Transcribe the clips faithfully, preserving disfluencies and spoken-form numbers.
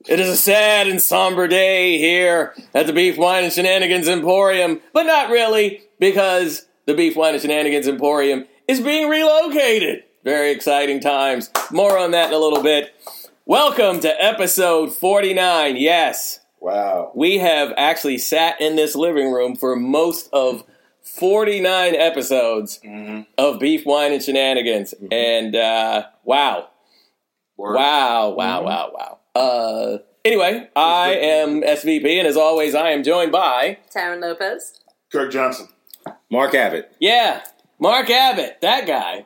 It is a sad and somber day here at the Beef, Wine, and Shenanigans Emporium, but not really, because the Beef, Wine, and Shenanigans Emporium is being relocated. Very exciting times. More on that in a little bit. Welcome to episode forty-nine. Yes. Wow. We have actually sat in this living room for most of forty-nine episodes mm-hmm. of Beef, Wine, and Shenanigans. Mm-hmm. And, uh, wow. Word. Wow, wow, mm-hmm. wow, wow. Uh, anyway, I am S V P, and as always, I am joined by... Taryn Lopez. Kirk Johnson. Mark Abbott. Yeah, Mark Abbott, that guy.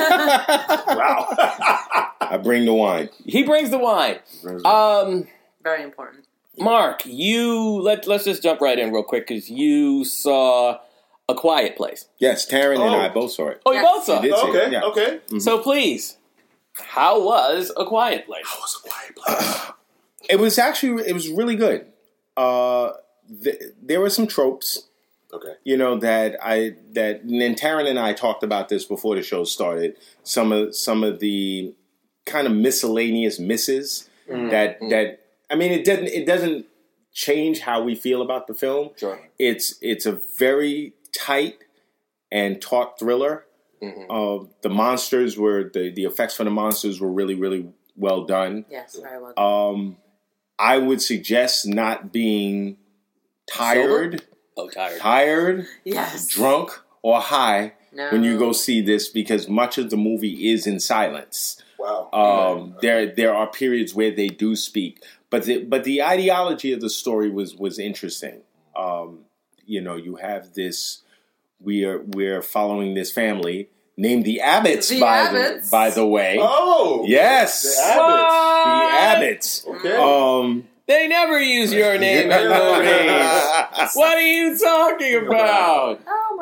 Wow. I bring the wine. He brings the wine. Um, Very important. Mark, you... Let, let's just jump right in real quick, because you saw A Quiet Place. Yes, Taryn oh. and I both saw it. Oh, you yes. both saw it? Okay, yeah. okay. Mm-hmm. So please... How was A Quiet Place? How was A Quiet Place? It was actually, it was really good. Uh, th- there were some tropes, okay, you know, that I, that, and Taryn and I talked about this before the show started. Some of, some of the kind of miscellaneous misses mm-hmm. that, mm-hmm. that, I mean, it doesn't, it doesn't change how we feel about the film. Sure. It's, it's a very tight and taut thriller. Mm-hmm. Uh, the monsters were the, the effects for the monsters were really really well done. Yes, very well done. Um, I would suggest not being tired, Sober? oh tired, tired, yes, drunk or high no. when you go see this, because much of the movie is in silence. Wow. Um, yeah. There there are periods where they do speak, but the, but the ideology of the story was was interesting. Um, you know, you have this. We are we're following this family named the Abbotts, the by Abbotts. the by the way. Oh, yes, the Abbotts. The Abbotts. Okay. Um, they never use your name in movies. What are you talking about? Oh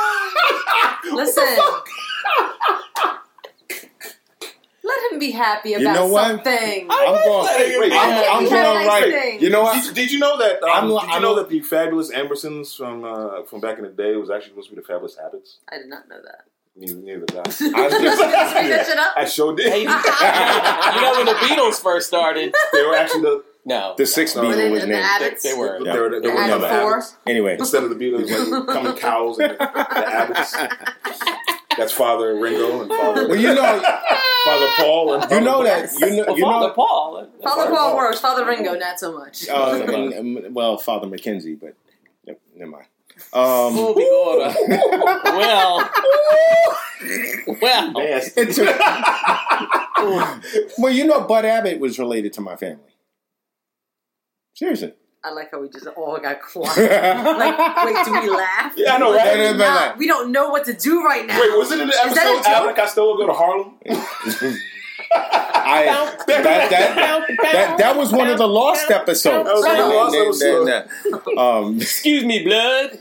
my god! Listen. Let him be happy about you know what? something. I'm going. Hey, wait, I'm, I'm He going had nice right. things. You know what? Did, did you know that? Um, I'm- did you I'm- know that the Fabulous Ambersons from uh, from back in the day was actually supposed to be the Fabulous Abbotts? I did not know that. Neither, neither did I. I was You just- guys make that shit up? I sure did. Hey, you know when the Beatles first started? They were actually the No, the sixth No. Were they Beatle was the named. Abbotts? they, they were. they were the, they The were Abbott the Four? Abbotts. Anyway, Instead of the Beatles, like coming cows and the, the Abbotts. That's Father Ringo and Father. well, you know, Father Paul and you Father know that you know Well, you Father know. Paul. Father Paul works. Father Ringo, not so much. Uh, and- and- well, Father Mackenzie, but yep, never mind. Um, We'll be going to- well, well. Nasty. It's a- well, you know, Bud Abbott was related to my family. Seriously. I like how we just all got quiet. Like, wait, do we laugh? Yeah, I know, Like, right? we, No, no, no, not- no. we don't know what to do right now. Wait, was it in the Is that a episode joke? Abbott Costello go to Harlem? I that, that, that, that was one of the lost episodes. That was one of the lost episodes. Um, Excuse me, blood.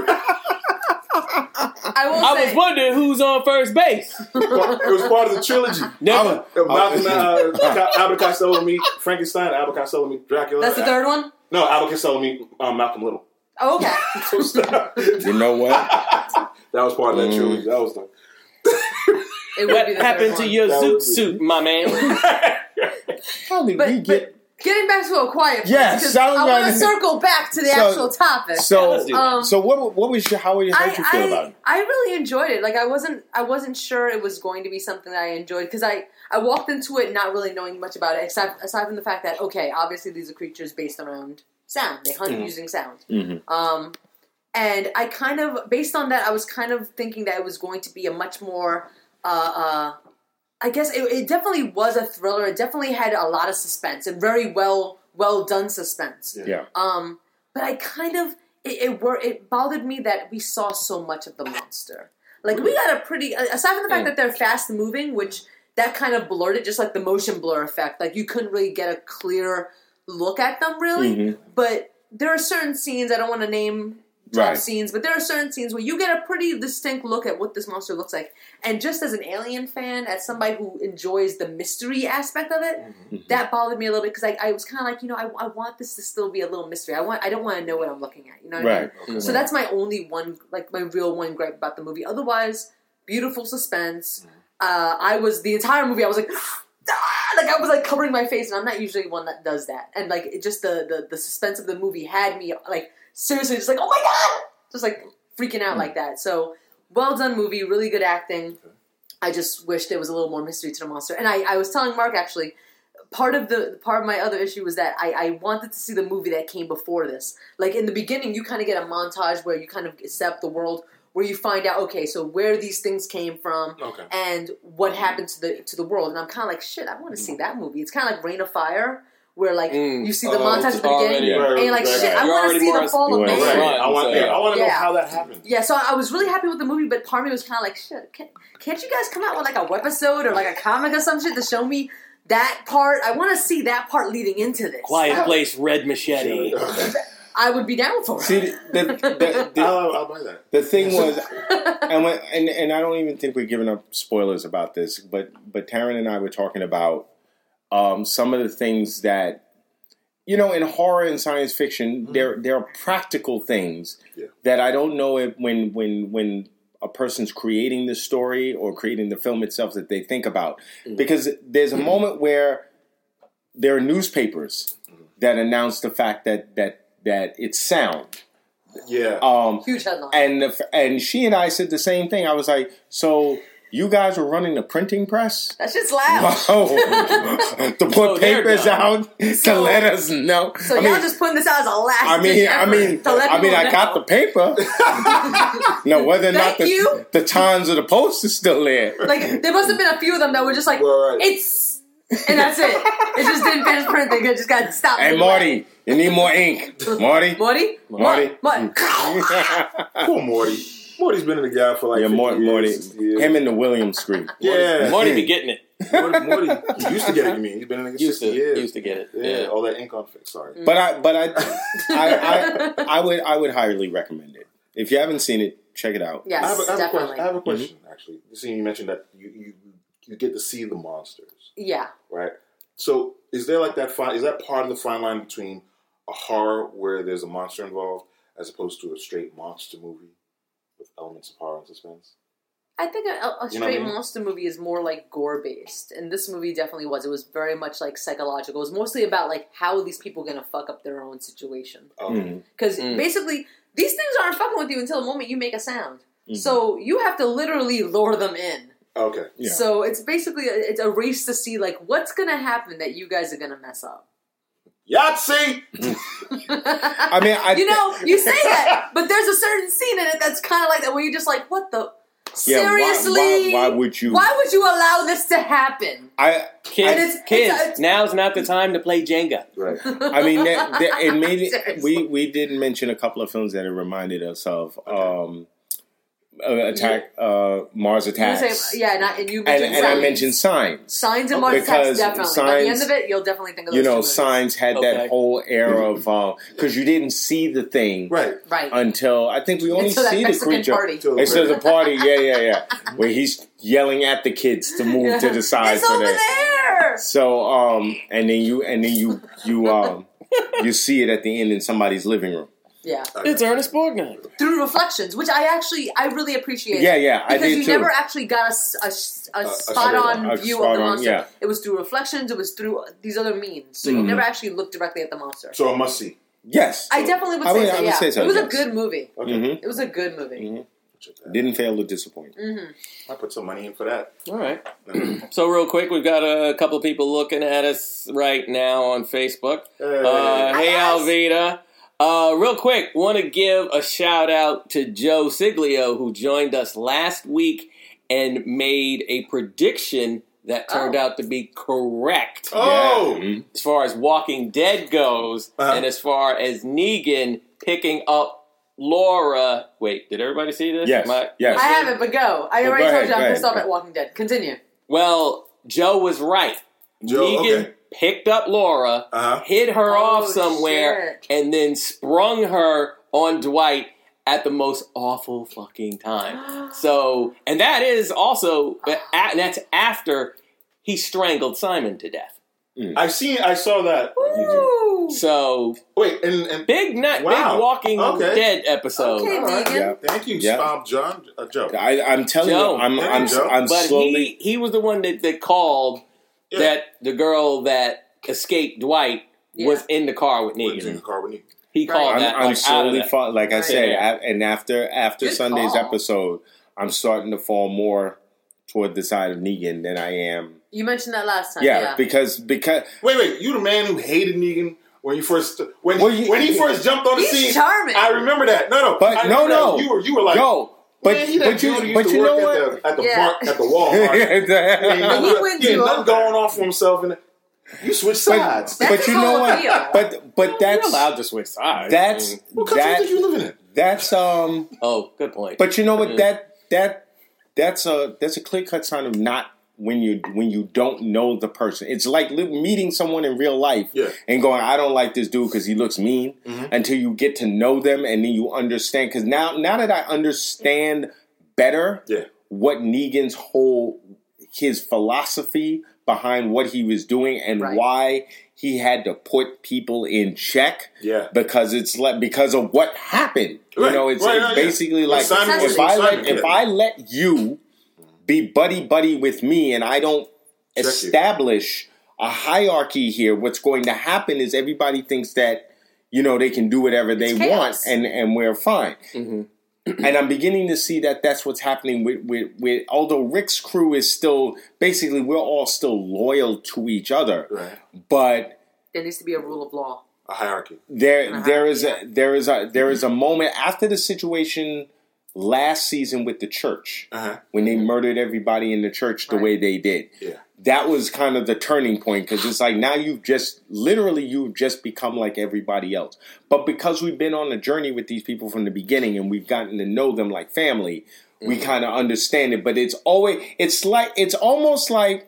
I will I say, was wondering who's on first base. It was part of the trilogy. Never. Uh, Malcolm, uh, Abbott Costello meet Frankenstein, Abbott Costello meet Dracula. that's the third one? No, Abbott Costello meet um, Malcolm Little. Oh, okay. you know what? That was part of that Mm. trilogy. That was the. It would What be the happened third to one. your That zoot was- suit, my man? How did But, we but get? getting back to A Quiet Place, Yes, because I was I want gonna- to circle back to the So- actual topic. So, let's do that. Um, so what? What was your? How were you? How I, did you feel I, about it? I really enjoyed it. Like I wasn't, I wasn't sure it was going to be something that I enjoyed because I, I walked into it not really knowing much about it, except aside from the fact that okay, obviously these are creatures based around sound. They hunt Mm-hmm. using sound. Mm-hmm. Um, and I kind of, based on that, I was kind of thinking that it was going to be a much more, uh, uh, I guess it, it definitely was a thriller. It definitely had a lot of suspense and very well, well done suspense. Yeah. Um, but I kind of, it, it were, it bothered me that we saw so much of the monster. Like we got a pretty, aside from the fact that they're fast moving, which that kind of blurred it, just like the motion blur effect. Like you couldn't really get a clear look at them really. Mm-hmm. But there are certain scenes, I don't want to name drop Right. scenes, but there are certain scenes where you get a pretty distinct look at what this monster looks like. And just as an Alien fan, as somebody who enjoys the mystery aspect of it, Mm-hmm. that bothered me a little bit because I, I was kind of like, you know, I, I want this to still be a little mystery. I want, I don't want to know what I'm looking at. You know what I Right. mean? So that's my only one, like my real one gripe about the movie. Otherwise, beautiful suspense. Uh, I was the entire movie. I was like, ah, Like I was like covering my face, and I'm not usually one that does that. And like it just the, the the suspense of the movie had me like seriously just like oh my god, just like freaking out mm. like that. So well done movie, really good acting. I just wish there was a little more mystery to the monster. And I, I was telling Mark actually, part of the part of my other issue was that I, I wanted to see the movie that came before this. Like in the beginning, you kind of get a montage where you kind of accept the world, where you find out okay, so where these things came from, okay. and what happened to the to the world. And I'm kind of like shit. I want to see that movie. It's kind of like Reign of Fire. Where like mm. you see the oh, montage at the beginning, yeah. and you're like, right, "Shit, right. I want to see the fall of man." Right. I want, yeah, I want to yeah. know how that happened. Yeah, so I was really happy with the movie, but part of me was kind of like, "Shit, can't, can't you guys come out with like a webisode or like a comic or some shit to show me that part? I want to see that part leading into this." Quiet Place, Red Machete. I would be down for it. See, the, the, the, I'll, I'll buy that. The thing was, and, when, and and I don't even think we're giving up spoilers about this, but but Taryn and I were talking about um, some of the things that. You know, in horror and science fiction, mm-hmm. there there are practical things yeah. that I don't know if when when when a person's creating the story or creating the film itself that they think about. Mm-hmm. Because there's a moment where there are newspapers mm-hmm. that announce the fact that that that it's sound. Yeah. Um, Huge headline. And the, and she and I said the same thing. I was like, so. You guys were running the printing press? That shit's loud. Wow. To put so papers out so, to let us know. So I y'all mean, just putting this out as a last I mean, I mean, I mean, I know. got the paper. No, whether or not the, the Times or the Post is still there. Like, there must have been a few of them that were just like, right. it's, and that's it. It just didn't finish printing. It just got stopped. Hey, Marty, you need more ink. Marty? Morty? Marty? Marty? Poor Morty. Morty's been in the guy for like yeah, Morty, Morty. Years. Him and the Williams Street. Yeah, Morty be getting it. Morty, Morty he used to get it. You mean he's been in it used sixty to, years. Used to get it. Yeah, yeah. all that ink on face. Sorry, but I, but I, I, I, I would, I would highly recommend it. If you haven't seen it, check it out. Yes, I have a, I have definitely. A question, I have a question. Mm-hmm. Actually, you see, you mentioned that you, you you get to see the monsters. Yeah. Right. So, is there like that fine? Is that part of the fine line between a horror where there's a monster involved, as opposed to a straight monster movie? With elements of horror and suspense? I think a, a straight you know what I mean? monster movie is more like gore based, and this movie definitely was. It was very much like psychological. It was mostly about like how are these people going to fuck up their own situation? Because oh. mm. basically these things aren't fucking with you until the moment you make a sound. Mm-hmm. So you have to literally lure them in. Okay. Yeah. So it's basically a, it's a race to see like what's going to happen that you guys are going to mess up. Yahtzee! I mean, I, you know, you say that, but there's a certain scene in it that's kind of like that, where you're just like, "What the? Yeah, Seriously? Why, why, why would you? Why would you allow this to happen?" I kids, it's, kids. It's, it's, now's not the time to play Jenga. Right. I mean, that, that, it made it, we we did mention a couple of films that it reminded us of. Okay. Um, Uh, attack, uh, Mars Attacks. Say, yeah, and, I, and you and, mentioned and Signs. I mentioned Signs. Signs and Mars Attacks, definitely. Signs, By the end of it, you'll definitely think of those You know, two Signs had okay. that whole era of because uh, you didn't see the thing right, right. until I think we only until see that the creature. Party. Until the party, yeah, yeah, yeah, where he's yelling at the kids to move yeah. to the side. It's so over that, there. So, um, and then you and then you you um you see it at the end in somebody's living room. Yeah, it's Ernest Borgnine through reflections, which I actually I really appreciate. Yeah, yeah, I because did you too. never actually got a, a, a, a uh, spot on a view spot of the on, monster. yeah. It was through reflections. It was through these other means. So Mm-hmm. you never actually looked directly at the monster. So a must see. Yes, I definitely would I say would- so. I would Yeah, say so, it was yes. a good movie. Okay. Mhm. It was a good movie. Mm-hmm. Didn't fail to disappoint. Mm-hmm. I put some money in for that. All right. So real quick, we've got a couple of people looking at us right now on Facebook. Hey. Uh, hey, Hi, guys. Alvita. Uh, real quick, want to give a shout out to Joe Siglio, who joined us last week and made a prediction that turned Oh. out to be correct. Oh! Yeah. As far as Walking Dead goes, Uh-huh. and as far as Negan picking up Laura. Wait, did everybody see this? Yes, Am I- yes. I haven't, but go. I Well, already go told ahead, you I'm go pissed ahead. off at Walking Dead. Continue. Well, Joe was right. Joe, Negan okay. picked up Laura, Uh-huh. hid her Oh, off somewhere, shit. and then sprung her on Dwight at the most awful fucking time. So, and that is also, and that's after he strangled Simon to death. I seen. I saw that. on YouTube. Woo! So, Wait, and, and big night, Wow. big Walking Okay. Dead episode. Okay, all right. Negan. Yeah. Thank you, Yeah. Bob John uh, Joe. I, I'm telling Joe. you, I'm, There I'm, you go. I'm But slowly. he, he was the one that, that called Yeah. that the girl that escaped Dwight Yeah. was in the car with Was in Negan. the car with Negan. He Right. called I'm, that I'm like out of slowly that. fall, like I Right. said, Yeah. a- and after after Good Sunday's call. episode, I'm starting to fall more toward the side of Negan than I am. You mentioned that last time. Yeah, Yeah. because because Wait, wait. You the man who hated Negan when you first when Well, he, you- when he first jumped on the He's scene. charming. I remember that. No, no. But I no, remember no. that. You were you were like, yo, but man, he that but you dude who used but to you know work what? at the at the, Yeah. bar, at the Walmart. He ain't And nothing, he wins he ain't you nothing over. going on for himself, and you switch sides. That's but his you know whole what? appeal. But but You're that's allowed to switch sides. that's I mean, What country that did you live in? that's um. oh, good point. But you know what? Mm. That that that's a that's a clear cut sign of not when you when you don't know the person. It's like li- meeting someone in real life Yeah. and going, I don't like this dude because he looks mean. Mhm. Until you get to know them and then you understand. Because now now that I understand better, Yeah. what Negan's whole his philosophy behind what he was doing and Right. why he had to put people in check Yeah. because it's like because of what happened. You Right. know, it's, Right, it's right, yeah. basically Well, like Simon was- if I let Simon, if yeah. I let you be buddy buddy with me and I don't Check you. establish a hierarchy here, what's going to happen is everybody thinks that you know they can do whatever they It's want chaos. and and we're fine. Mhm. And I'm beginning to see that that's what's happening with, with, with although Rick's crew is still basically we're all still loyal to each other, Right. but There needs to be a rule of law. A hierarchy. there Uh-huh, there is yeah. a there is a there is a moment after the situation last season with the church Uh-huh. when they murdered everybody in the church the Right. way they did. Yeah. That was kind of the turning point because it's like now you've just literally you've just become like everybody else. But because we've been on a journey with these people from the beginning and we've gotten to know them like family, we kind of understand it. But it's always it's like it's almost like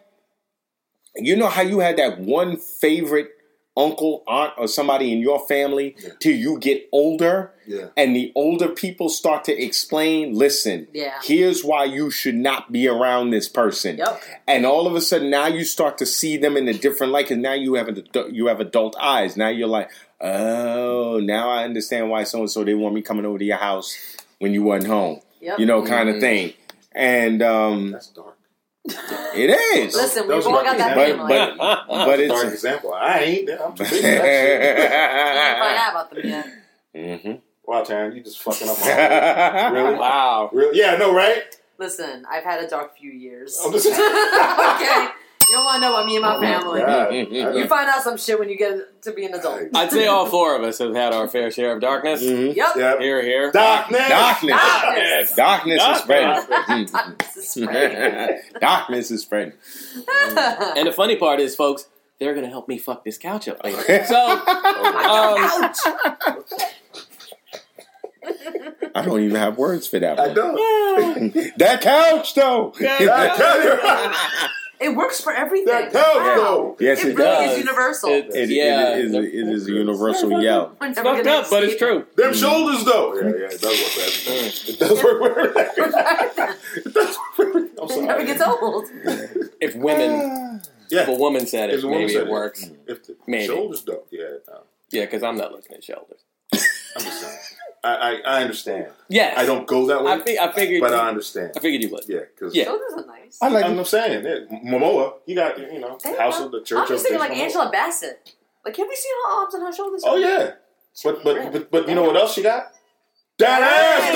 you know how you had that one favorite uncle, aunt, or somebody in your family Yeah. till you get older. Yeah. And the older people start to explain, listen, Yeah. here's why you should not be around this person. Yep. And all of a sudden, now you start to see them in a different light because now you have an adu- you have adult eyes. Now you're like, oh, now I understand why so and so they want me coming over to your house when you wasn't home. Yep. You know, kind of thing. And um, That's dark. it is. Listen, That we've was all dark got that example. but family. but But but it's a dark it's. example. I ain't. I'm too big for that shit. You didn't find out about them yet. hmm Wow, Taryn, you just fucking up my Really? Wow. Really? Yeah, I know, right? Listen, I've had a dark few years. I'm just- Okay? You don't want to know about me and my family. God. You find out some shit when you get to be an adult. I'd say all four of us have had our fair share of darkness. Mhm. Yep. Yeah. Here, here. Darkness. Darkness. Darkness. Darkness is spreading. Darkness is spreading. Darkness is spreading. And the funny part is, folks, they're going to help me fuck this couch up later. So, um, Ouch! I don't even have words for that I one. don't. That couch, though. That It works for everything. That counts, Wow. though. Yes, it it really does. is universal. It- It, Yeah. it, is, it is a universal yell. We're it's never fucked gonna up, but it's escape true. Them shoulders, though. Yeah, yeah, it does work for everything. It does work for everything. It does work for everything. I'm it. sorry. It never gets old. If women, Yeah. if a woman said it, If a woman maybe said it it. works. If the Maybe. shoulders, though. Yeah, no. Yeah, because I'm not looking at shoulders. I'm just saying. I, I, I understand. Yes. I don't go that way, I, fi- I figured. but I understand. I figured you would. Yeah, because Yeah. Shoulders are nice. I like I'm saying, yeah, Momoa, you got, you know, There you House go. of the Church I'm of just thinking like Jason Momoa. Angela Bassett. Like, have you seen her arms and her shoulders? Oh, yeah. But, but, but, but you know what else she got? That ass,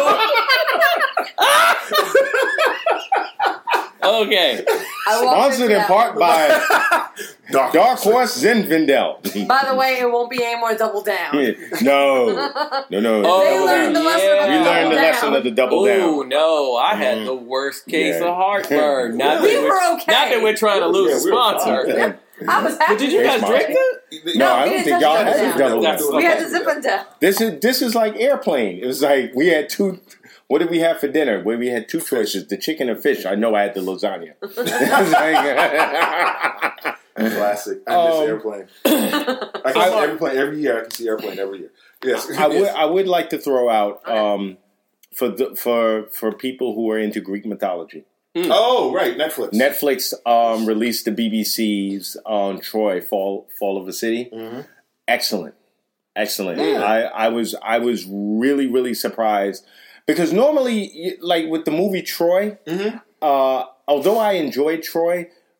though! Okay. I walked Sponsored into in that part one. by Dark, Dark Horse Zinfandel. By the way, it won't be any more double down. no, no, no. Oh, They learned the lesson yeah. of we the learned the double lesson down. of the double Oh down. no! I had Mm. the worst case Yeah. of heartburn. Not We that were we're, okay. Not that we're trying to lose Yeah, a we were sponsor. fine. I was happy. But did you It's guys fine. drink it? No, I we don't didn't think touch y'all double had down. the double That's down. We had Okay. to zip them down. This is this is like airplane. It was like we had two. What did we have for dinner? Where we had two choices: the chicken or fish. I know I had the lasagna. It was like- Classic. I miss Um, Airplane. I can see Airplane every year. I can see Airplane every year. Yes. I would I would like to throw out um, for the, for for people who are into Greek mythology. Oh, right. Netflix. Netflix um, released the B B C's on Troy, Fall Fall of a City. Mm-hmm. Excellent, excellent. Yeah. I, I was I was really really surprised because normally, like with the movie Troy, Mm-hmm. uh, although I enjoyed Troy,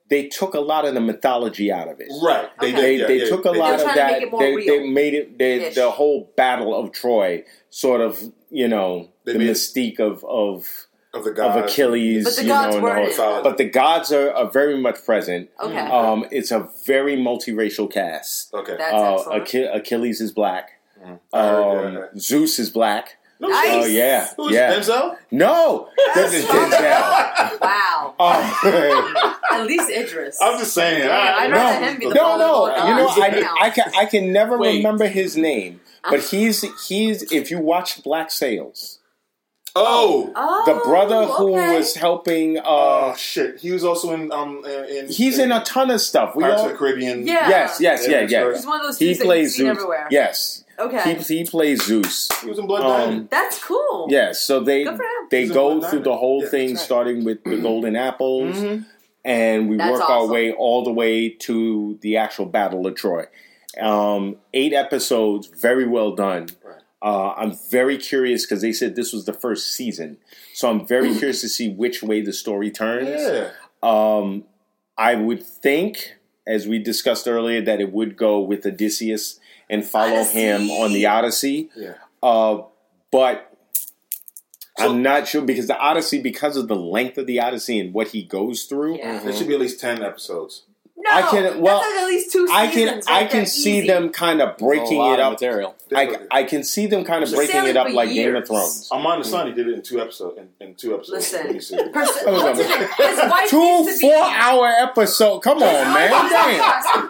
they took a lot of the mythology out of it. Right. They Okay. They, did, yeah, they yeah. took a They lot did. of trying to that. make it more They, real. they made it they, Ish. the whole Battle of Troy sort of, you know, They the made it- mystique of of, of the of gods. Achilles. But the you gods know, and the weren't whole- in it. But the gods are, are very much present. Okay. Um, it's a very multiracial cast. Okay. That's Uh, excellent. Achille- Achilles is black. I heard, Um, yeah. Zeus is black. No, Nice. shit. Oh yeah, Who's yeah. Denzel? No, this is Denzel. Wow. Oh. At least Idris. I'm just saying. Yeah, I- I'd no, rather him be the no, father no. of all You know, gods. I, Damn. I can I can never Wait. remember his name, but he's he's if you watch Black Sails, Oh. Oh, the brother who okay. was helping. Uh, Oh shit! He was also in um in. he's in a ton of stuff. We Pirates all, of the Caribbean. Yeah. yes, yes, Yeah, yeah, yeah. He's one of those He dudes that plays you've seen Zeus. everywhere. Yes, Okay. he he plays Zeus. He was in Blood Um, Diamond. That's cool. Yes, so they Good for him. they He's in go Blood through the Diamond. whole Yeah, thing, that's right. starting with the golden apples, Mhm. and we That's work our awesome. way all the way to the actual Battle of Troy. Um, eight episodes, very well done. Right. Uh, I'm very curious because they said this was the first season, so I'm very curious to see which way the story turns. Yeah. Um, I would think, as we discussed earlier, that it would go with Odysseus and follow Odyssey. him on the Odyssey. Yeah. Uh, but So- I'm not sure because the Odyssey, because of the length of the Odyssey and what he goes through, Yeah. There should be at least ten episodes. No, I can- well, that's like at least two I can seasons. I right can there, see easy. them kind of breaking a lot it of up. material. I, I can see them kind of He's breaking sailing it up for like Game of years. Thrones. Armand Assani did it in two episodes. In, in two episodes. Listen, miniseries. Pers- Hold what's on. his name? His wife Two needs to be- four-hour episode. Come on, man! Damn.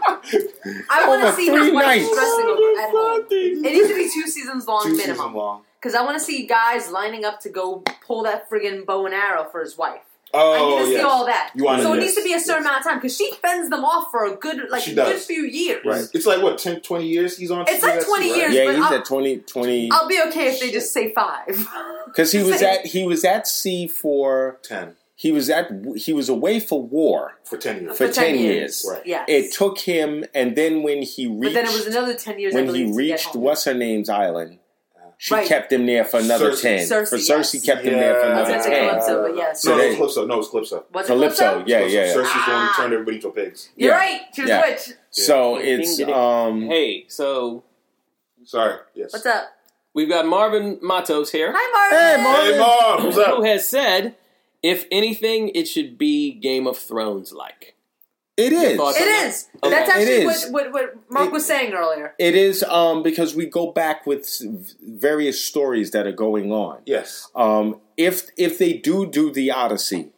I want Over to see three his wife nights. dressing over at home. It needs to be two seasons long Two seasons minimum. long. Because I want to see guys lining up to go pull that friggin' bow and arrow for his wife. I Oh, need to see yes. all that. You want so it yes, needs to be a certain yes. amount of time because she fends them off for a good, like, She good does. few years. Right. It's like, what, ten, twenty years he's on? It's like T V S, twenty right? years. Yeah, but he's I'll- at twenty, twenty I'll be okay if they just say five. because he was Say- at he was at sea for ten. he was at he was away for war For ten years. for, For ten, ten years. years. Right. Yes. It took him, and then when he reached But then it was another ten years. I when believe, he to reached get home. what's her name's island, she Right. kept him there for another Cersei. ten. Cersei, for Cersei, yes. kept him there for Yeah. I was another gonna say ten. Calypso, but yes. No, no, they- it's Calypso. No, it's Calypso. Was it Calypso, Calypso? yeah, yeah, yeah. Cersei's the one who Ah. turned everybody into pigs. You're Yeah. right. She was Yeah. a witch. So Yeah. it's Ding, ding, um Hey, so Sorry. Yes. What's up? we've got Marvin Matos here, Hi, Marvin. Hey, Marvin. Hey, Mom. What's who up? has said, if anything, it should be Game of Thrones like. it is. thoughts? It is. Okay. That's It actually is. what, what, what Mark It- was saying earlier. It is um because we go back with s- various stories that are going on. Yes. Um, if if they do do the Odyssey,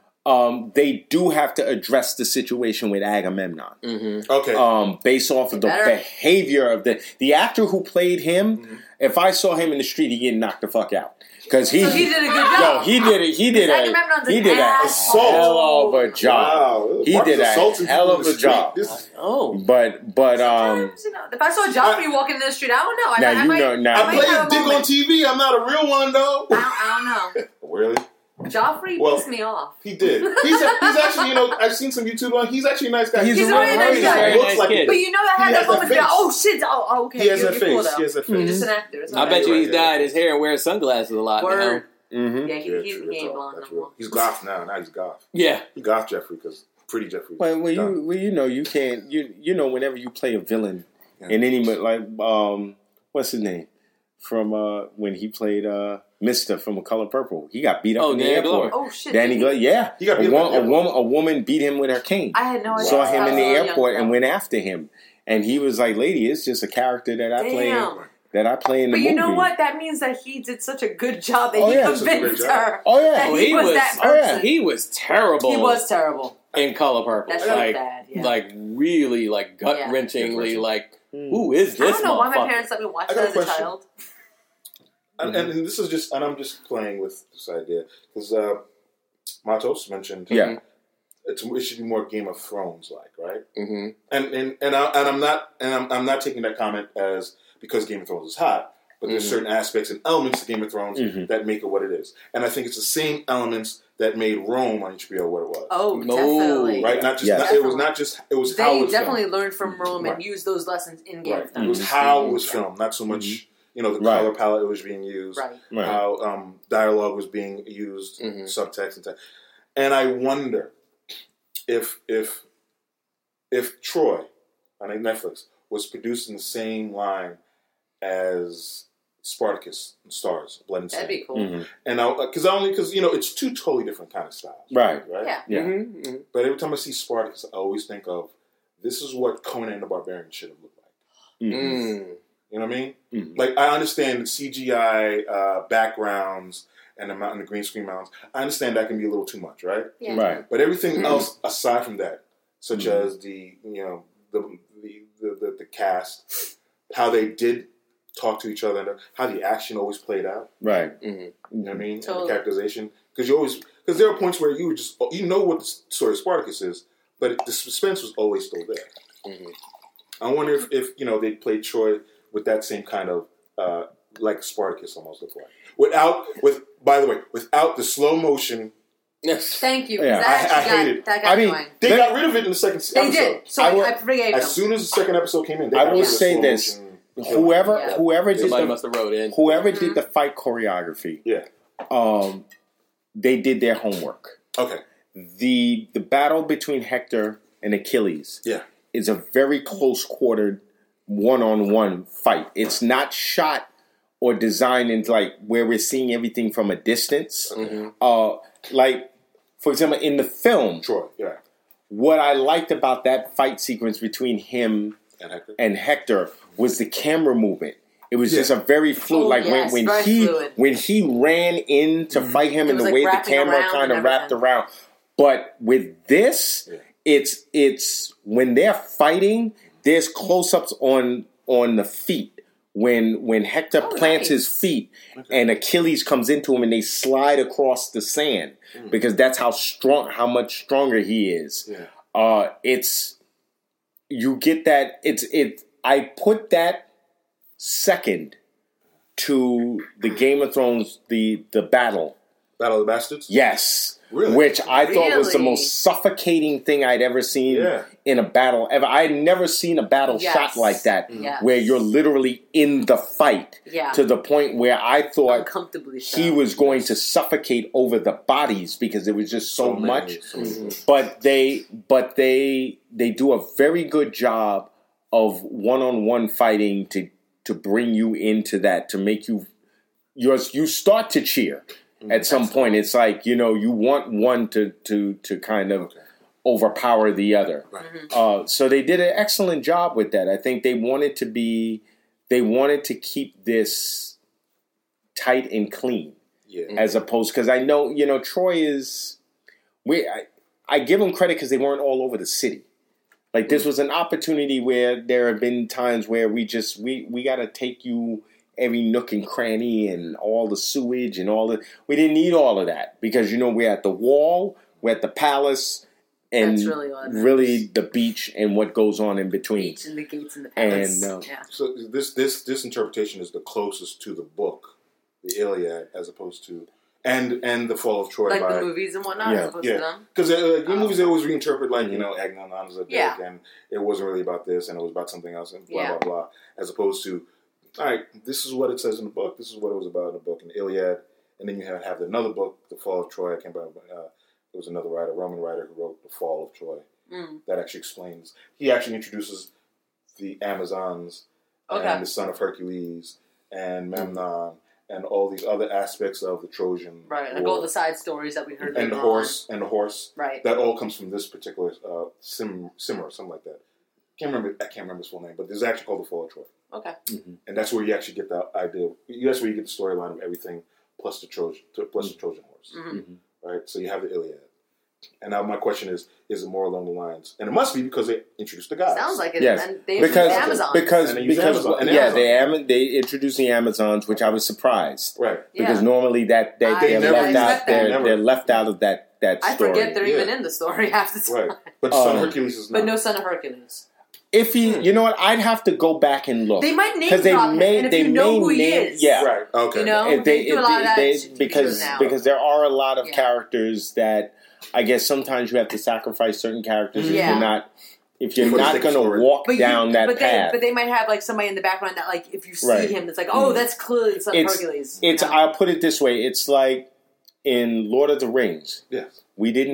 um, they do have to address the situation with Agamemnon. Okay. Um, based off of the Better. behavior of the the actor who played him. If I saw him in the street, he get knocked the fuck out because he, So he did a good yo, job. he did it. He did Because a Agamemnon's he an did a asshole. hell of a job. Wow. He Mark did was a assaulting hell people of in the a street. job. This is- Oh. But but um, Sometimes, you know, if I saw Joffrey walking in the street, I don't know. I, Now might, I you might, know- now- I I might play have a a dick on moment. T V. I'm not a real one, though. I don't, I don't know. Really? Joffrey Well- pissed me off. He did. He's, a, he's actually, you know, I've seen some YouTube on. He's actually a nice guy. He's He's a a really nice He's a guy. very looks nice like kid. But you know, I He had has that moment that to go, face. oh shit, oh, oh okay. He has you're, that you're cool, face. though. He has that You're face. just an actor. It's I okay. bet you he's Yeah. dyed his hair and wears sunglasses a lot Word. now. mhm. Yeah, he, Yeah, he, true, he that's ain't all. blonde That's no real. more. He's goth now. Now he's goth. Yeah. He goth Jeffrey because pretty Jeffrey. Well, well, done. you well, you know, you can't you you know, whenever you play a villain Yeah. in any mo- like um, what's his name from uh when he played uh Mister from A Color Purple, he got beat up Oh, in the Danny airport. Glover. Oh shit. Danny did Glover, yeah, He got a, beat up wo- in the a airport. woman a woman beat him with her cane. I had no idea. Saw him I in was the so young airport and then. went after him, and he was like, "Lady, it's just a character that I play Damn. that I play in the But movie." you know what? That means that he did such a good job that Oh, he yeah, such a great convinced job. her. Oh yeah, that Well, he, he was, was- that oh, yeah. person. He was terrible. He was terrible. in Color Purple. That's like, bad. Yeah. like really, like gut wrenchingly, Yeah. like who is I this don't know why my motherfucker? parents let me watch I got that a as a question. child. And, and this is just, and I'm just playing with this idea because uh, Matos mentioned, Yeah. it's, it should be more Game of Thrones like, right? Mm-hmm. And and and, I, and I'm not, and I'm, I'm not taking that comment as because Game of Thrones is hot, but there's Mhm. certain aspects and elements of Game of Thrones Mhm. that make it what it is. And I think it's the same elements that made Rome on H B O what it was. Oh, No. definitely. Right, not just Yes. not, it was not just it was how it They was definitely filmed. learned from Rome and Right. used those lessons in Game Right. of It Thrones. was how it was filmed, not so much you know the Right. color palette it was being used, Right. Right. how um, dialogue was being used, Mhm. subtext and text. And I wonder if if if Troy on Netflix was produced in the same line as Spartacus and Stars, Blood and Sand. That'd be cool. Mm-hmm. And I, because I only because you know it's two totally different kind of styles, Right. Right. Yeah. Yeah. Mm-hmm, mm-hmm. But every time I see Spartacus, I always think of this is what Conan the Barbarian should have looked like. Mm-hmm. Mm. You know what I mean? Mm-hmm. Like I understand the C G I uh, backgrounds and the mountain, the green screen mountains. I understand that can be a little too much, right? Yeah. Right. But everything else aside from that, such Mm-hmm. as the you know the the, the the the cast, how they did talk to each other, and how the action always played out. Right. Mm-hmm. You know what I mean? Totally. And the characterization, because you always because there are points where you just you know what the story of Spartacus is, but the suspense was always still there. Mm-hmm. I wonder if, if you know they played Troy with that same kind of uh, like Spartacus almost looked like without with by the way without the slow motion. Yes. Thank you. 'cause Yeah. That I- I actually hate got, it. that got I mean, going. They They- got rid of it in the second They episode. did. So I I, will- I forgave As them. soon as the second episode came in, they I got will rid of the say slow this. motion. Whoever Yeah. whoever did Somebody the, must have wrote in. whoever Mhm. did the fight choreography, Yeah. um, they did their homework. Okay. The the battle between Hector and Achilles Yeah. is a very close quartered one on one fight. It's not shot or designed into like where we're seeing everything from a distance. Mm-hmm. Uh, like for example, in the film, Troy. Yeah. what I liked about that fight sequence between him And Hector. and Hector was the camera movement. It was Yeah. just a very fluid. Oh, like yes, when, very when he fluid. when he ran in to fight him, It and was the like way the wrapping camera around kind of and wrapped everything. around. But with this, Yeah. it's it's when they're fighting, there's close ups on on the feet. When when Hector Oh, plants nice. his feet and Achilles comes into him and they slide across the sand because that's how strong, how much stronger he is. Yeah. Uh, it's you get that it's it. I put that second to the Game of Thrones the the battle. Battle of the Bastards. Yes. Really? Which I thought was the Really? most suffocating thing I'd ever seen Yeah. in a battle ever. I had never seen a battle Yes. shot like that Yes. where you're literally in the fight Yeah. to the point where I thought Uncomfortably so. he was going to suffocate over the bodies because it was just so, many- much. so many- But they but they they do a very good job of one-on-one fighting to to bring you into that, to make you you you start to cheer at some point. It's like, you know, you want one to to to kind of Okay. overpower the other. Right. Uh, so they did an excellent job with that. I think they wanted to be they wanted to keep this tight and clean Yeah. as opposed because I know, you know, Troy is we I, I give them credit because they weren't all over the city. Like this was an opportunity where there have been times where we just we we got to take you every nook and cranny and all the sewage and all the we didn't need all of that because you know we're at the wall, we're at the palace, and That's really what matters. really the beach and what goes on in between. Beach and the gates and the palace. And, uh, yeah. So this this this interpretation is the closest to the book, the Iliad, as opposed to and and the Fall of Troy. Like by, the movies and whatnot, Yeah. as opposed to Yeah, them. because uh, the Oh. movies they always reinterpret like you know Agamemnon is a dick Yeah. and it wasn't really about this and it was about something else and blah Yeah. blah blah. As opposed to, all right, this is what it says in the book. This is what it was about in the book in the Iliad, and then you have, have another book, The Fall of Troy. I can't remember. Uh, it was another writer, Roman writer, who wrote The Fall of Troy. Mm. That actually explains. He actually introduces the Amazons Okay. and the son of Hercules and Memnon and all these other aspects of the Trojan Right, and like War. all the side stories that we heard. and the later horse and the horse. on. Right. That all comes from this particular uh, sim simmer, something like that. Can't remember. I can't remember his full name, but this is actually called The Fall of Troy, Okay. and that's where you actually get the idea. That's where you get the storyline of everything plus the Trojan plus the Trojan horse. Mm-hmm. Right. So you have the Iliad, and now my question is: is it more along the lines? And it must be because they introduced the gods. Sounds like it. Yes, And they because the Amazon. because And they use because Amazon- and yeah, Amazon. they Am- they introduced the Amazons, which I was surprised right. because Yeah. normally that they I they're never left out expect that. they're, Never. they're left out of that that I story. forget they're Yeah. even in the story half the time. Right. But the son of Um, Hercules is not. But no son of Hercules. If he, you know what, I'd have to go back and look. They might name 'Cause they drop him, may- and if they you know may who he name- is, yeah. Right. Okay. you know, If they, do a lot of that they- sh- because now. because there are a lot of Yeah. characters that I guess sometimes you have to sacrifice certain characters if Yeah. you're not if you're For the not sake of going to story. walk But down you, that but path. They, but they might have like somebody in the background that like if you see Right. him, it's like, oh, Mm. that's clearly the son It's- of Hercules. it's you know? I'll put it this way: it's like in Lord of the Rings. Yes. We did not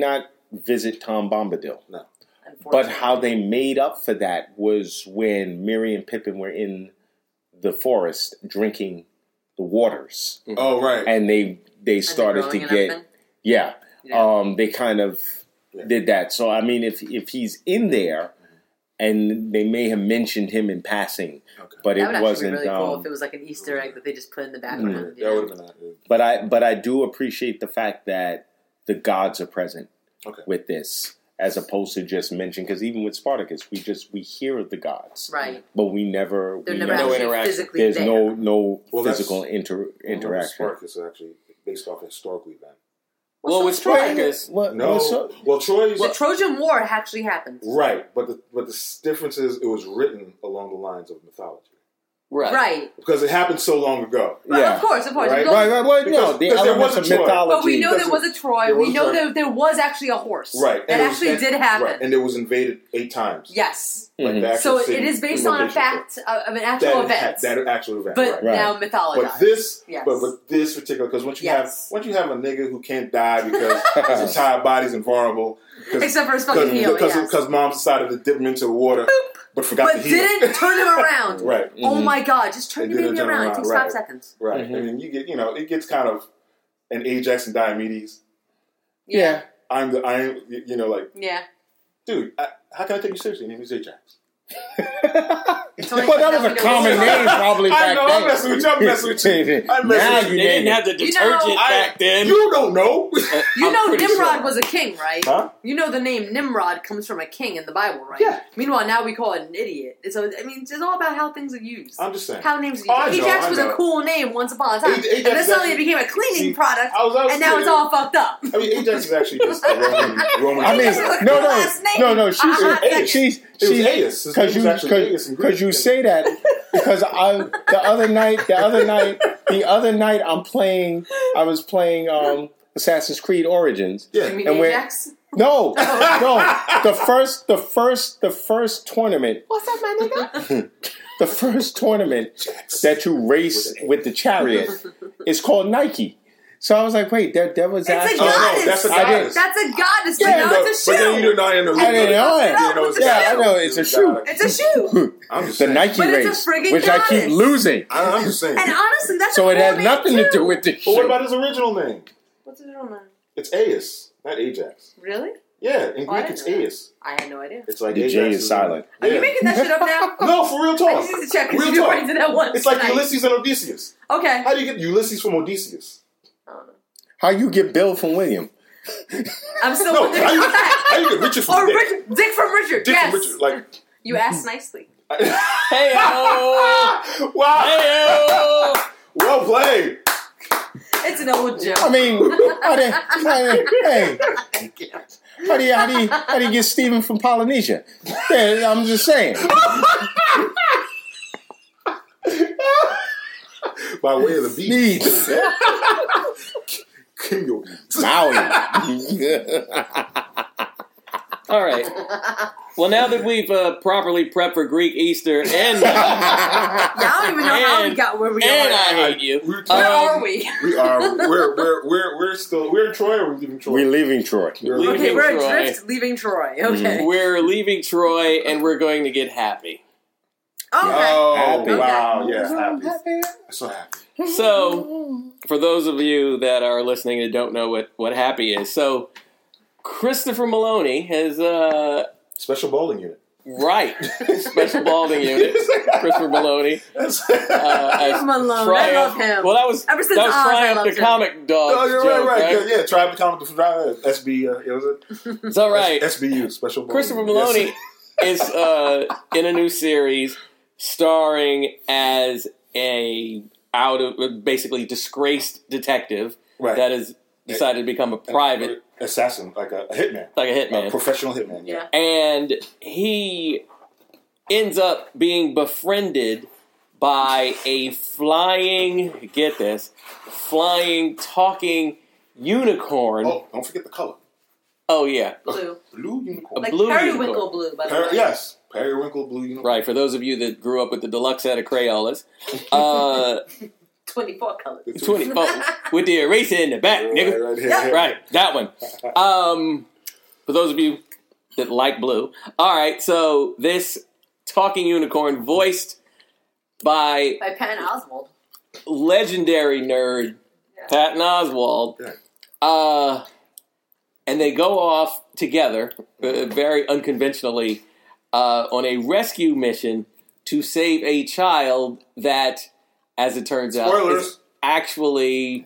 visit Tom Bombadil. No. But how they made up for that was when Merry and Pippin were in the forest drinking the waters. Mm-hmm. Oh, right. And they they started to get yeah, yeah. Um, they kind of yeah. did that. So I mean, if if he's in there, and they may have mentioned him in passing, okay. but that it would wasn't. Be really cool um, if it was like an Easter egg that they just put in the background. Mm-hmm. Yeah. That would have been that. But I but I do appreciate the fact that the gods are present okay. with this. As opposed to just mention, because even with Spartacus, we just we hear of the gods, right? But we never, They're we never never interaction. Physically There's there. no no well, physical inter, well, interaction. Spartacus is actually based off a historical event. Well, with Spartacus, what, no, so, well, Troy's the Trojan War actually happened, right? But the but the difference is it was written along the lines of mythology. Right. Right. Because it happened so long ago. Right, yeah. Of course, of course. Right, Goes, right, right. Well, because, no, the because elements of mythology. but we know there was a Troy. There We was know Troy. that there was actually a horse. Right. That and was, actually and, did happen. Right. And it was invaded eight times. Yes. Like Mm-hmm. the So city, it is based the on a location fact of an actual that event. Ha- that actual event. But right. now But mythologized. this, yes. but, but this particular, because once you yes. have once you have a nigga who can't die because his entire body's invulnerable, except for his fucking heel, because yes. because mom decided to dip him into the water, but forgot but to heal. didn't turn him around. Right. Oh Mm-hmm. my god! Just turn It your didn't baby turn around. around, It takes right. five seconds. Right. Mm-hmm. I mean, you get you know it gets kind of an Ajax and Diomedes. Yeah. I'm the I am you know like Yeah. dude. I, how can I take you seriously? Your name is Ajax. Well, that was a common name probably back I know. then. I'm messing with you. I'm messing with you. I'm Now messing you They with didn't name have the it. detergent You know, back then. You don't know. You I'm know pretty Nimrod sure. was a king, right? Huh? You know the name Nimrod comes from a king in the Bible, right? Yeah. Meanwhile, now we call it an idiot. So I mean, it's all about how things are used. I'm just saying. How names are used. Oh, I know, Ajax I was know. a cool name once upon a time, Ajax and then suddenly it actually- became a cleaning see, product, I was, I was and now it's saying- all fucked up. I mean, Ajax is actually just a Roman. Roman I mean, Ajax was a no, cool no, last name. no, no. She's Uh-huh. she's It was she's Aius. His because name you was actually Aius in because Greek. you say that because I the other night the other night the other night I'm playing I was playing um, Assassin's Creed Origins. Yeah. You mean And when- Ajax? No, no. The first the first the first tournament. What's up, my nigga? The first tournament that you race with the chariot is called Nike. So I was like, wait, there, there was It's a actually. Oh, no, goddess. that's a I didn't- goddess. That's a goddess. Yeah, but no, No, it's a but then shoe. you did not know. I didn't know it. You didn't know it was a Yeah, I shoe. know, it's a shoe. It's a shoe. I'm just The saying. Nike But it's a race, friggin' which I keep goddess. losing. I- I'm just saying. And honestly, that's So a it cool had name, nothing too. to do with the But what shoe. about his original name? What's his real name? It's Aius, not Ajax. Really? Yeah, in Oh, I Greek didn't it's know that. Aius. I had no idea. It's like The Ajax J is silent. Are you Yeah. making that shit up now? No, for real I talk. just need to check because Real you talk. pointed at once. It's like tonight. Ulysses and Odysseus. Okay. How do you get Ulysses from Odysseus? I don't know. How you get Bill from William? I'm still No, wondering how you, about that. how you get Richard from Or Dick? Richard, Dick from Richard. Dick yes. from Richard. Like, You asked nicely. Hey, oh, wow. hey, Well played. It's an old joke. I mean, how do, how do, hey, how do you how do you how do you get Stephen from Polynesia? Yeah, I'm just saying. By way of the beat. Needs. King your beats. Maui. All right. Well, now that we've uh, properly prepped for Greek Easter and uh, Yeah, I don't even know how we And- got where we and are. I hate you. We're, Where Um, are we? we are. We're, we're, we're, we're still. We're in Troy or we're leaving Troy? We're leaving Troy. We're leaving Okay, we're Troy. adrift leaving Troy. Okay. We're leaving Troy and we're going to get happy. Okay. Oh, Happy. wow. Yeah, happy. So happy. So, for those of you that are listening and don't know what, what happy is, so Christopher Maloney has, uh, Special bowling unit. right, special balding unit, Christopher Maloney. That's Uh, as Malone, I Triumph- love him. Well, that was, Ever since that was Oz, I Triumph loved the him. comic dog Oh, you're joke, right, right. right? Yeah, yeah, Tribe Comic Drive, S B, uh, it was it? It's all right. S B U, Special Bowling Christopher Unit. Maloney Yes. is uh, in a new series starring as a out of basically disgraced detective Right. that has decided to become a private, assassin, like a, a hitman. like a A hitman, professional hitman. Yeah. and he ends up being befriended by a flying, get this, flying, talking unicorn. Oh, don't forget the color. Oh yeah, Blue. Blue unicorn. Like blue periwinkle unicorn. blue, by the Per- way. yes. Periwinkle blue unicorn. right. For those of you that grew up with the deluxe set of Crayolas, uh, twenty-four colors. twenty oh, with the eraser in the back, Right, nigga. right here. Yeah. Right, that one. Um, For those of you that like blue. All right, so this talking unicorn voiced by By Patton Oswalt. legendary nerd Yeah. Patton Oswalt. Yeah. Uh, and they go off together, uh, very unconventionally, uh, on a rescue mission to save a child that, as it turns out, Spoilers. is actually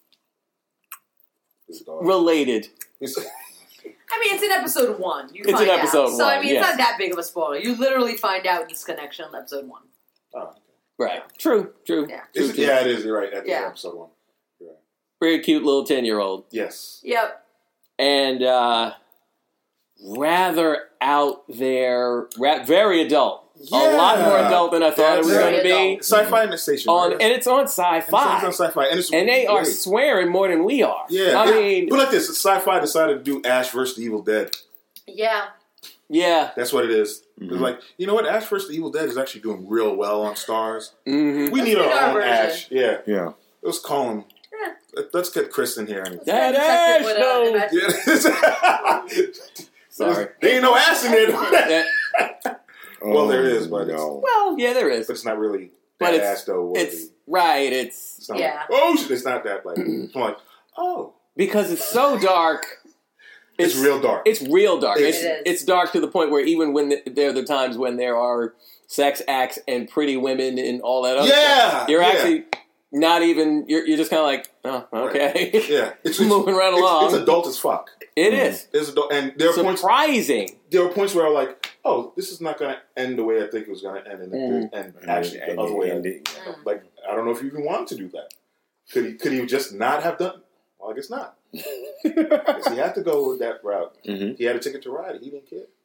It's a dog. related. It's- I mean, it's in episode one. You It's find in episode out. So, I one, mean, yes. it's not that big of a spoiler. You literally find out his connection in episode one. oh, Right. True, true. Yeah. true, Is it- true. yeah, it is. You're right. At the end Yeah. of episode one. You're right. Very cute little ten-year-old. Yes. Yep. And uh, rather out there, ra- very adult. A lot more Yeah. adult than I thought it was That's going to very be. adult. Sci-fi in the station. On, right? and it's on And it's on sci-fi. sci-fi, and it's And they are great. swearing more than we are. Yeah, I yeah. mean, but like this, sci-fi decided to do Ash versus the Evil Dead. Yeah. yeah. That's what it is. Mm-hmm. It's like, you know what? Ash versus the Evil Dead is actually doing real well on Stars. Mm-hmm. We Let's need make our our own version. Ash. Yeah, Yeah. let's call him. Yeah. Let- Let's get Chris in here. And, That Detective Ash, with, uh, no. Imagine- yeah. Sorry. There ain't no ass in there. That- Well, there Oh, is, but it's- no. well, yeah, there is. But it's not really But that it's- ass though. worthy. It's right. It's It's not Yeah. like, oh shit, it's not that like. It's more like, oh, because it's so dark. it's, real dark. It's real dark. It It's is. it's dark to the point where even when the, there are the times when there are sex acts and pretty women and all that other Yeah, stuff, you're yeah. actually not even. You're you're just kind of like, oh, okay, yeah, it's moving right it's, along. It's adult as fuck. It is It's adult, and there are points. surprising. There are points where I'm like, oh, this is not going to end the way I think it was going to end, and, Mm. and And- actually the and- other way. and I- it- like, I don't know if you even wanted to do that. Could he? Could he just not have done? Well, I guess not. 'Cause he had to go with that route. Mhm. He had a ticket to ride. He didn't care.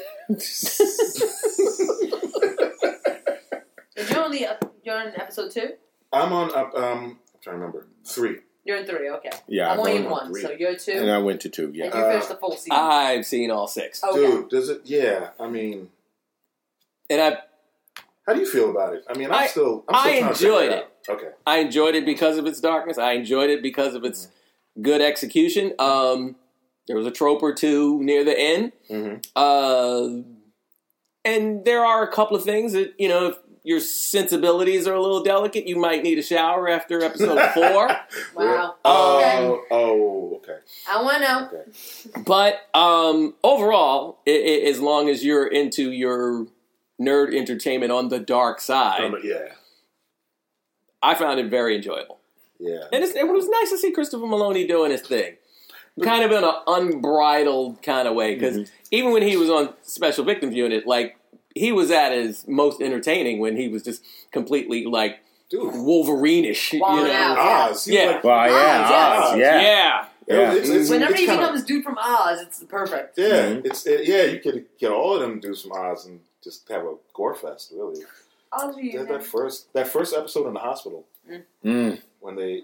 And you're only up, you're in episode two? I'm on. up. Um, I'm trying to remember. Three. You're in three, okay. Yeah, I'm I've only gone in on one, three. so you're two. And I went to two, and yeah. you Uh, finished the full season. I've seen all six, Okay. Dude, does it? Yeah. I mean, and I how do you feel about it? I mean, I'm I- still. I'm still I trying to enjoyed figure out. Okay. I enjoyed it because of its darkness. I enjoyed it because of its good execution. Um, there was a trope or two near the end. Mm-hmm. Uh, and there are a couple of things that, you know, if your sensibilities are a little delicate, you might need a shower after episode four. Wow. Oh. Okay. Oh. Okay. I want to know. Okay. But um, overall, i i as long as you're into your nerd entertainment on the dark side, Um, yeah. I found it very enjoyable. Yeah. And it's, it was nice to see Christopher Maloney doing his thing. Kind of in an unbridled kind of way. Because Mm-hmm. even when he was on Special Victims Unit, like, he was at his most entertaining when he was just completely, like, Dude. Wolverine-ish. Wow, you know? yeah. Oz. He was Yeah. like, Well, yeah, yes. Oz, yeah. Yeah. Yeah. It's, it's, Whenever it's he kinda- becomes dude from Oz, it's perfect. Yeah, Mhm. it's it, yeah. You could get all of them to do some odds and just have a gore fest. Really, Ozzy, that, man. that first that first episode in the hospital Mm. when they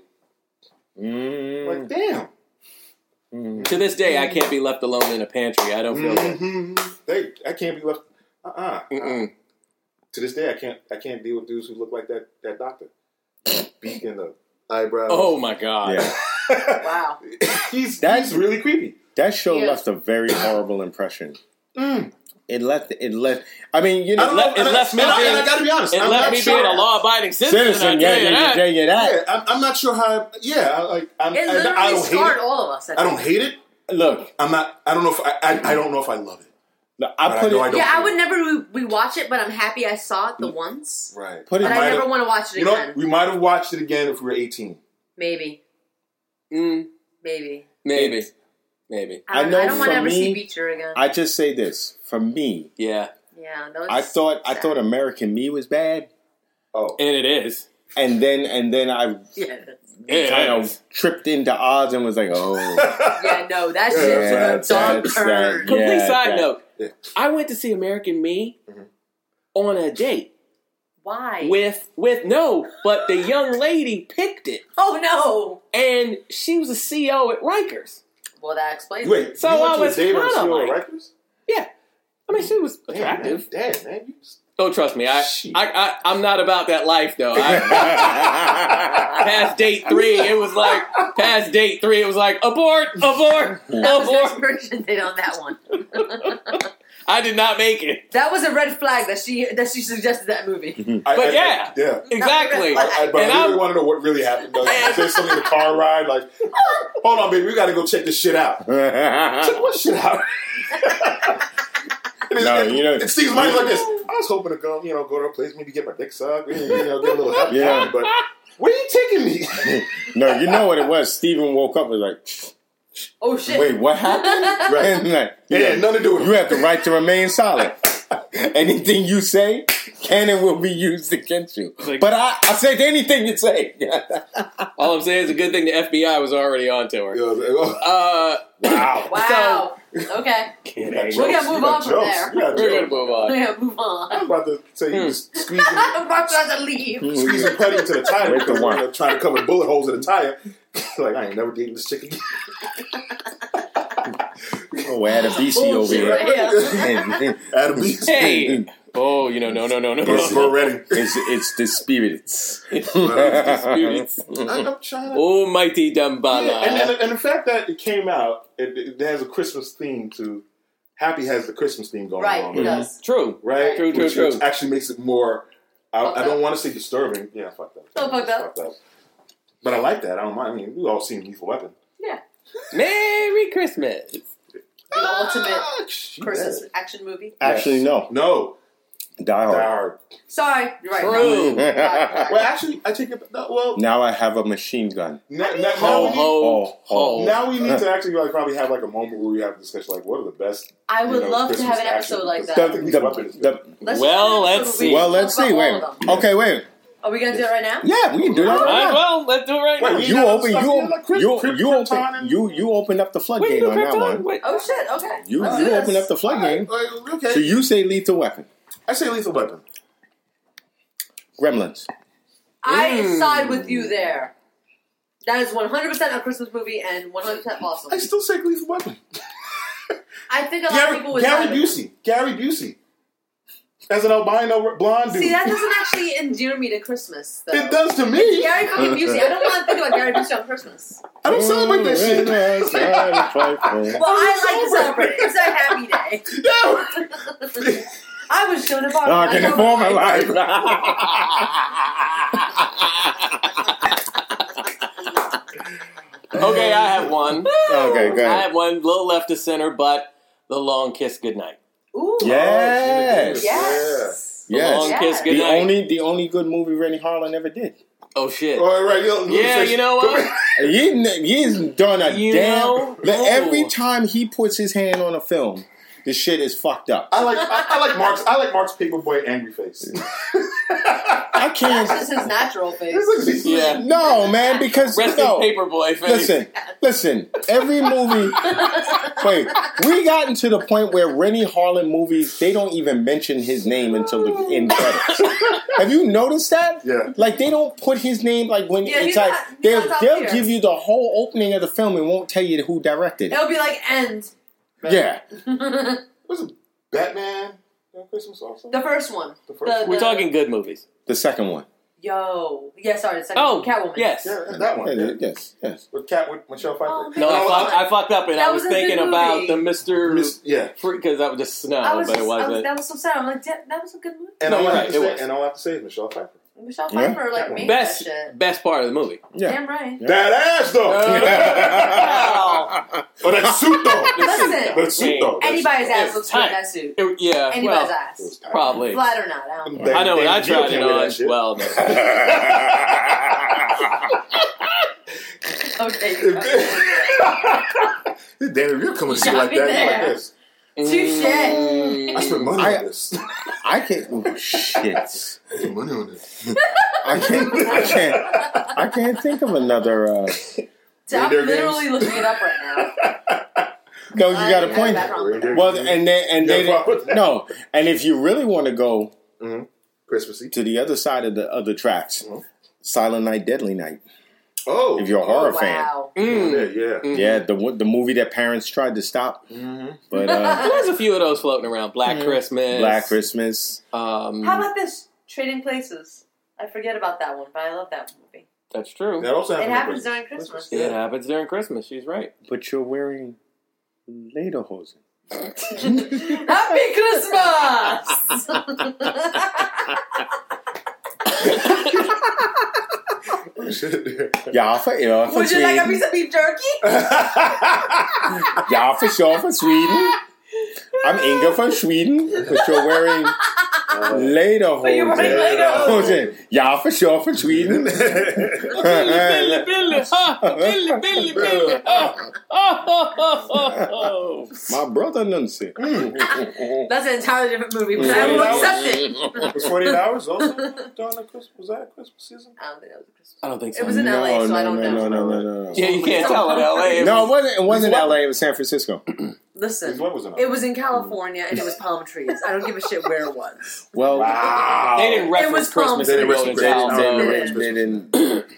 Mm. like, damn, Mm. To this day, I can't be left alone in a pantry. I don't feel good. mm-hmm. they I can't be left. Uh uh Mm-mm. To this day, I can't I can't deal with dudes who look like that that doctor. Beak in the eyebrows. Oh, my God. Yeah. Wow. he's That's- he's really creepy. That show Yeah. left a very horrible impression. Mm. It left. It left. I mean, you I know, don't left- know, it and left I, me and I, being- and I gotta be honest. It I'm left not me sure. being a law-abiding citizen, citizen. I Yeah, tell you you that. tell you that. Yeah, I'm, I'm not sure how. Yeah, I, like I'm, It I, literally I don't hate scarred it. all of us. I don't hate it. Look, I'm not. I don't know if I. I, I don't know if I love it. look, But I I put know I it. don't- Yeah, I would never re- rewatch it, but I'm happy I saw it the once. Right. Put it- But I I might never have- want to watch it You know, again. what? we might have watched it again if we were eighteen. Maybe. Mm, Maybe. maybe. Maybe. I, don't, I know I don't want for to ever me- see Beecher again. I just say this for me. Yeah. yeah, that was I thought. I sad. thought American Me was bad, Oh, And it is. and then and then I Yeah, It kind is. of tripped into Oz and was like, oh, yeah, no, that Yeah, shit yeah, took a dark that's turn. that. Complete Yeah, side that- note. Yeah. I went to see American Me Mhm. on a date Why? with with no, but the young lady picked it, oh no! and she was a C O at Rikers. Well, that explains. it. wait. So you went I to was a date on kinda Steel like- Rikers? Yeah, I mean she was Damn, attractive. man. Damn, man. You, Oh, trust me, I, I, I, I'm not about that life, though. I, past date three, it was like, past date three, it was like, abort, abort, That was the abort. expiration date on that one. I did not make it. That was a red flag that she that she suggested that movie. I, But I, yeah, I, yeah. exactly. I, I, but And I really I'm- want to know what really happened. Though. Is there something in the car ride? Like, hold on, baby, we got to go check this shit out. Check what shit out? And No, and, you know- and Steve's mind's like this. I was hoping to go, you know, go to a place, maybe get my dick sucked, you know, get a little happy. Yeah. But where you taking me? No, you know what it was. Steven woke up and was like, Oh shit! wait, what happened? Right. And like, It had nothing to do with you it. have the right to remain silent. Anything you say, canon will be used against you. Like- But I, I said anything you say. All I'm saying is a good thing the F B I was already onto her. You know, oh, Uh, wow. Wow. Okay. You got We're jokes. gonna move You got on from jokes. there. You got we're gonna jokes. move We're on. gonna move I was on. about to say you was squeezing, I'm about to leave. squeezing putty into the tire Wait for because one. you know, trying to cover bullet holes in the tire. Like, I ain't never dating this chick again. Oh, add a B C over Bullshit here. right here. Adam B. Hey! Oh, you know, no, no, no, no. It's already. It's, it's the spirits. Spirits. I'm trying to. Almighty Dambala. Yeah, and, and, and the fact that it came out, it, it has a Christmas theme to. Happy has the Christmas theme going Right, on, it with does. True. right? True, true, which, true. which actually makes it more. I, Fucked I don't up. want to say disturbing. Yeah, fuck that. Oh, fucked up. Fucked up. But I like that. I don't mind. I mean, we all seen Lethal Weapon. Yeah. Merry Christmas. The ultimate Ah, shit. Christmas action movie. Actually, no. No, Die Die Hard. Hard. Sorry, you're right. True. Right, right. Well, actually, I take it. No, well, Now I have a machine gun. now, now, now, Ho, we need, ho, Oh, ho. now we need to actually like probably have like a moment where we have a discussion like what are the best. I would you know, love to Christmas have an action episode like movies. that. I think Lethal Weapon The, is the, good. Let's Well, just- let's see. well, let's talk see. about Wait. all of them. Okay, wait. Are we gonna do it right now? Yeah, we can do that Might right as now. well. Let's do it right Wait, now. we- You Yeah, open, stuff, you, yeah, like Chris- you, Chris- you Krypton open, and- you, you open up the We floodgate do on that Krypton. one. Wait. Oh shit. Okay. You, Let's you do open this. up the floodgate. All right, okay. So you say Lethal Weapon, I say Lethal Weapon. Gremlins. I Mm. side with you there. That is one hundred percent a Christmas movie and one hundred percent awesome. I still say Lethal Weapon. I think a lot of Gary, people would Gary side with Busey. Gary Busey. As an albino blonde dude. See, that doesn't actually endear me to Christmas, though. It does to me. Gary fucking Busey. I don't want to think about Gary Busey on Christmas. I don't celebrate that shit. Well, I like to celebrate. It's a happy day. No. I was shown a bar. I can inform my life. Okay, I have one. Okay, go I ahead. have one, a little left to center, but The Long Kiss Goodnight. Ooh. Yes. Yes. The Yes. Long Yes. Kiss The Goodnight. only, the only good movie Rennie Harlan ever did. Oh, shit. All right, you know, Yeah, you know what? He, he's done a You damn. know? Like, No. every time he puts his hand on a film, the shit is fucked up. I like I, I like Mark's I like Mark's Paperboy angry face. I can't. That's just his natural face. Yeah. No, man, because Rest no. in Paperboy face. Listen, listen. Every movie. Wait, we gotten to the point where Rennie Harlan movies they don't even mention his name until the end credits. Have you noticed that? Yeah. Like they don't put his name like when Yeah, it's he's like not- he's they'll not top they'll tier. give you the whole opening of the film and won't tell you who directed it. It'll be like end. Yeah. Was it Batman on Christmas also? The first one. The first The- one? We're the- talking good movies. The second one. Yo. Yeah, sorry. The second Oh, one. Catwoman. yes. Yeah, that one. Yeah, Yeah. yes, yes. With Cat with Michelle Pfeiffer. Oh, No, I, Come fucked, on. I fucked up and That I was was a good thinking about movie. the Mister Miss, yeah. because that was just snow, I was but just, it I was, wasn't. that was so sad. I'm like, that, that was a good movie. And No, all you're I right, have to it say, was. and all I have to say is Michelle Pfeiffer. Michelle Yeah. Pfeiffer like Catwoman. made Best that shit. best part of the movie. Yeah. Damn right. That ass though. Wow. Oh, that suit though. Listen. That suit though. Anybody's ass It's looks good in tight. that suit. It- yeah, Anybody's well, It was ass. tight. probably. Flat or not, I don't care. That- I know when I Danny tried DeVito it can't wear on. that shit. Well, no. Okay. you got it. Danny, if you're coming to see Shot like me that, you're there. like this. Touche. I spent money I- on this. I can't. Oh, shit. I spent money on this. I can't. I can't. I can't think of another. Uh, So I'm Reindeer literally games. looking it up right now. no, you got a I- point. I- I- Well, and they and they Yeah, well- no, and if you really want to go Mm-hmm. Christmassy. to the other side of the of the tracks, Mhm. Silent Night, Deadly Night. Oh, if you're a horror oh, fan. wow. Mm. Yeah, yeah. Mm. Yeah, the the movie that parents tried to stop, Mm-hmm. but uh, There's a few of those floating around. Black Mhm. Christmas. Black Christmas. Um, How about this? Trading Places. I forget about that one, but I love that movie. That's true. That also It happens, happens during Christmas. It happens during Christmas. She's right. But you're wearing lederhosen. Happy Christmas! Y'all for ill for Would you Sweden. like a piece of beef jerky? Y'all for sure for Sweden. I'm Inga from Sweden, but you're wearing lederhosen. you're wearing lederhosen. Y'all for sure for Sweden. Billy, Billy, Billy, ha, Billy, Billy, Billy, ha. Oh, oh, oh, oh, oh. My brother Nancy. That's an entirely different movie, but I will accept it. Was forty-eight hours also during the Christmas? Was that Christmas season? I don't think that was a Christmas. I don't think so. It was in L A, so I don't no, know. No, no, no, no, no. Yeah, you can't tell in L A. No, it wasn't. It wasn't L A. It was San Francisco. Listen, What was it? it was in California and it was palm trees. I don't give a shit where it was. Well, Wow. They didn't reference was Palm Christmas. They in didn't Golden reference Child. Christmas. so- No, they didn't. no, They didn't.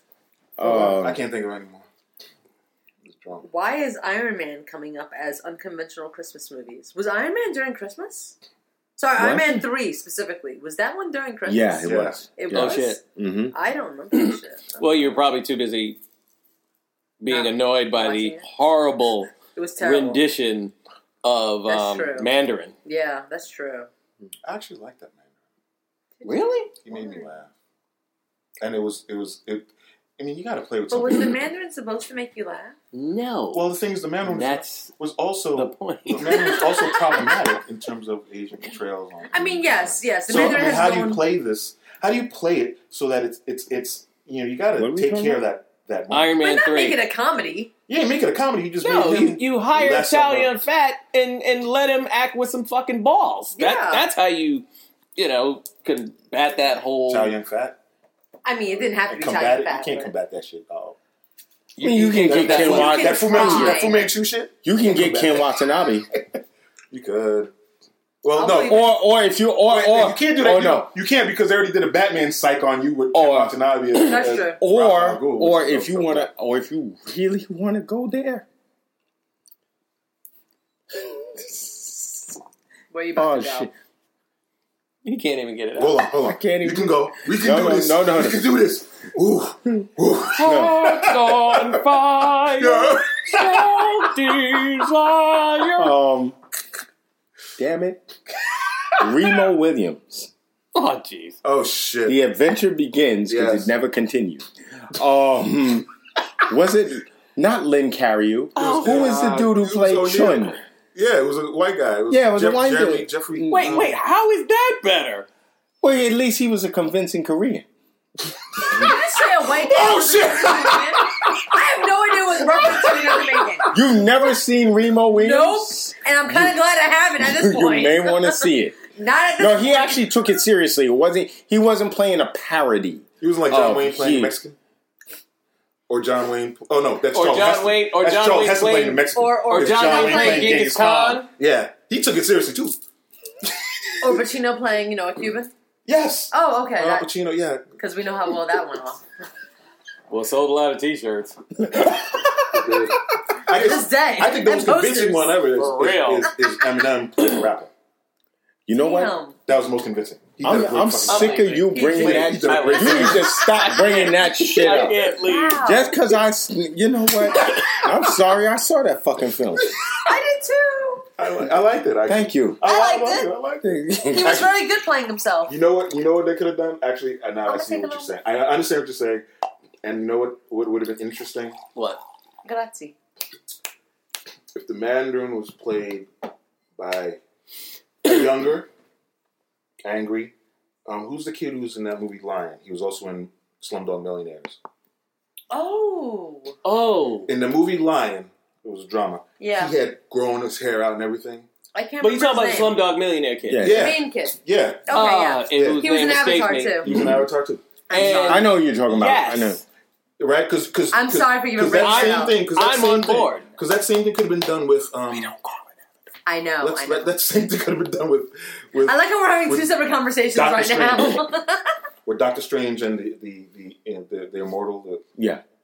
I Uh, can't think of it anymore. It's drunk. Why is Iron Man coming up as unconventional Christmas movies? Was Iron Man during Christmas? Sorry, Iron What? Man three specifically. Was that one during Christmas? yeah, it Yeah. was. It Oh, was? shit. Mm-hmm. I don't remember that shit. Well, you're probably too busy being Not annoyed by watching the it. horrible It was terrible. rendition of That's um, true. Mandarin. Yeah, that's true. I actually like that man. Really? He made me laugh, and it was it was it. I mean, you got to play with. But was something. the Mandarin supposed to make you laugh? No. Well, the thing is, the Mandarin was, That's was also the point. the Mandarin was also problematic in terms of Asian portrayals. On, I mean, yes, yes. The So I Mandarin mean, has how its do you own- play this? How do you play it so that it's it's it's you know you got What are to we take talking care of about? that that. Iron We're Man not three. making a comedy. Yeah, make it a comedy. You just No, made you, him you hire less of Italian a- fat and, and let him act with some fucking balls. That, Yeah. That's how you, you know, combat that whole. Italian fat. I mean, it didn't have to be Combat Italian it. You fat. can't but- combat that shit. Oh, You, You can can't get that Ken fucking- Wa- can that Fu Manchu, try. that Fu Manchu shit. You can get combat Ken that. Watanabe, You could. Well, I'll no. believe or or if you or Wait, or you can't do that. Oh you, no. you can't because they already did a Batman psych on you with Ken Or- Watanabe. as- That's as true. Ra's Or al Ghul, or which is if you so want to, fucked or if you really want to go there. Where you about Oh to go? shit! You can't even get it up. out. Hold on, hold on. I can't You even- can go. We can No, do no, this. no, no, We no. can do this. Ooh, ooh. Hearts on fire, Yeah. so desire. Um, damn it, Remo Williams. Oh, jeez. Oh shit. The adventure begins because Yes. it never continued. Um, was it not Lynn Carriou? Oh, Who was the God. dude who It was played O'Neill. Chun? Yeah, it was a white guy. It was Yeah, it was a white Jeremy, dude. Jeffrey. Wait, uh, wait. How is that better? Well, at least he was a convincing Korean. You just say a white Oh, man. shit. I have no idea what reference to you're making. You've never seen Remo Nope. Williams? And I'm kind of glad I haven't at this You point. may want to see it. Not at this No, point. he actually took it seriously. It wasn't. He wasn't playing a parody. He was like John Oh, Wayne playing he- Mexican. Or John Wayne. Oh no, that's Or Charles John Heston. Wayne- or that's John Charles Wayne Heston playing- playing the Mexican. Or, or, Or It's John John Wayne Wayne playing playing Genghis Khan. Yeah, he took it seriously too. or Pacino playing, you know, a Cuban. Yes. Oh, okay. Al Pacino. Yeah. Because we know how well that went off. Well, sold a lot of T-shirts. I To this day. I think the most And convincing posters. one ever is, For real. is, is, is Eminem playing a rapper. You know what? Damn. That was the most convincing. He I'm, did a great I'm fucking sick job. of you He bringing did. that. He did a great You need to stop bringing that shit I up. can't leave. Wow. Just because I, s- you know what? I'm sorry. I saw that fucking film. I did too. I, li- I liked it. Actually. Thank you. I, I liked liked it. it. I liked it. He was very good playing himself. You know what? You know what they could have done. Actually, uh, now I I'm see gonna what take you're a saying. I understand what you're saying. And you know what? What would have been interesting What? Grazie. if the Mandarin was played by a younger, angry. Um, who's the kid who's in that movie Lion? He was also in Slumdog Millionaires. Oh. Oh. In the movie Lion, it was a drama. Yeah. He had grown his hair out and everything. I can't But you talking remember about the his name. Slumdog Millionaire kid? Yeah. The Yeah, main kid. yeah. Okay, Ah, yeah. and Yeah. whose He was name in escapes Avatar me. too. He was in Avatar too. I'm And- sorry. I know what you're talking about. Yes. I know. Right? Because because I'm sorry for giving that Ray same out. thing. Cause that I'm same on thing, board. Because that same thing could have been done with. Um, I know. let's, I know. That, that same thing could have been done with with, I like how we're having with two separate conversations Doctor right now. with Doctor Strange and the the the, you know, the, the immortal. The, Yeah.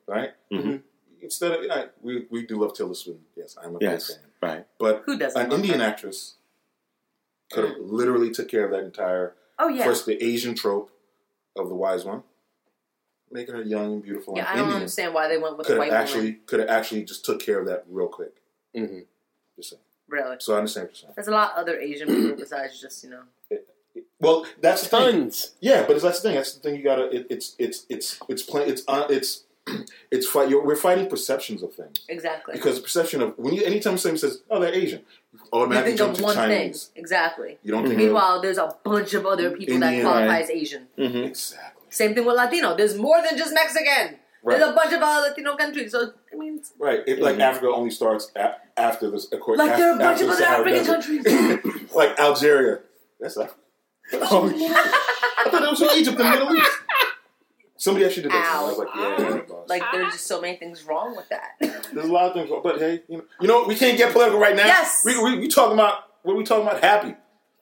right? Mm-hmm. Instead of I, we we do love Tilda Swinton. Yes, I'm a yes, big fan. right. But who doesn't? an Indian her? actress could have literally took care of that entire. Oh yeah. First, the Asian trope of the wise one, making her young and beautiful. Yeah, and I don't Indian, understand why they went with could the have white actually woman. could have actually just took care of that real quick. Mm-hmm. Just saying. Really? So I understand what you're saying. There's a lot of other Asian people besides just you know. It, it, well, that's the thing. Tons. Yeah, but that's the thing. That's the thing. You gotta. It, it's it's it's it's play, It's uh, it's it's fight. You're, we're fighting perceptions of things. Exactly. Because perception of when you anytime someone says, "Oh, they're Asian," you automatically you think jump of to one Chinese. thing. Exactly. You don't think. Meanwhile, of, there's a bunch of other people Indian, that qualify right. as Asian. Mm-hmm. Exactly. Same thing with Latino. There's more than just Mexican. Right. There's a bunch of other Latino countries. So I mean, Right. It, like Mm-hmm. Africa only starts a, after this. Of course, like after, there are a bunch after of the other Sahara African Desert. countries. Like Algeria. That's Africa. Oh, I thought it was from Egypt and the Middle East. Somebody actually did that. to me. I was Ow. like, yeah, boss. Like there's just so many things wrong with that. There's a lot of things wrong. But hey, you know, you know, we can't get political right now. Yes. We we, we talking about what are we talking about? Happy.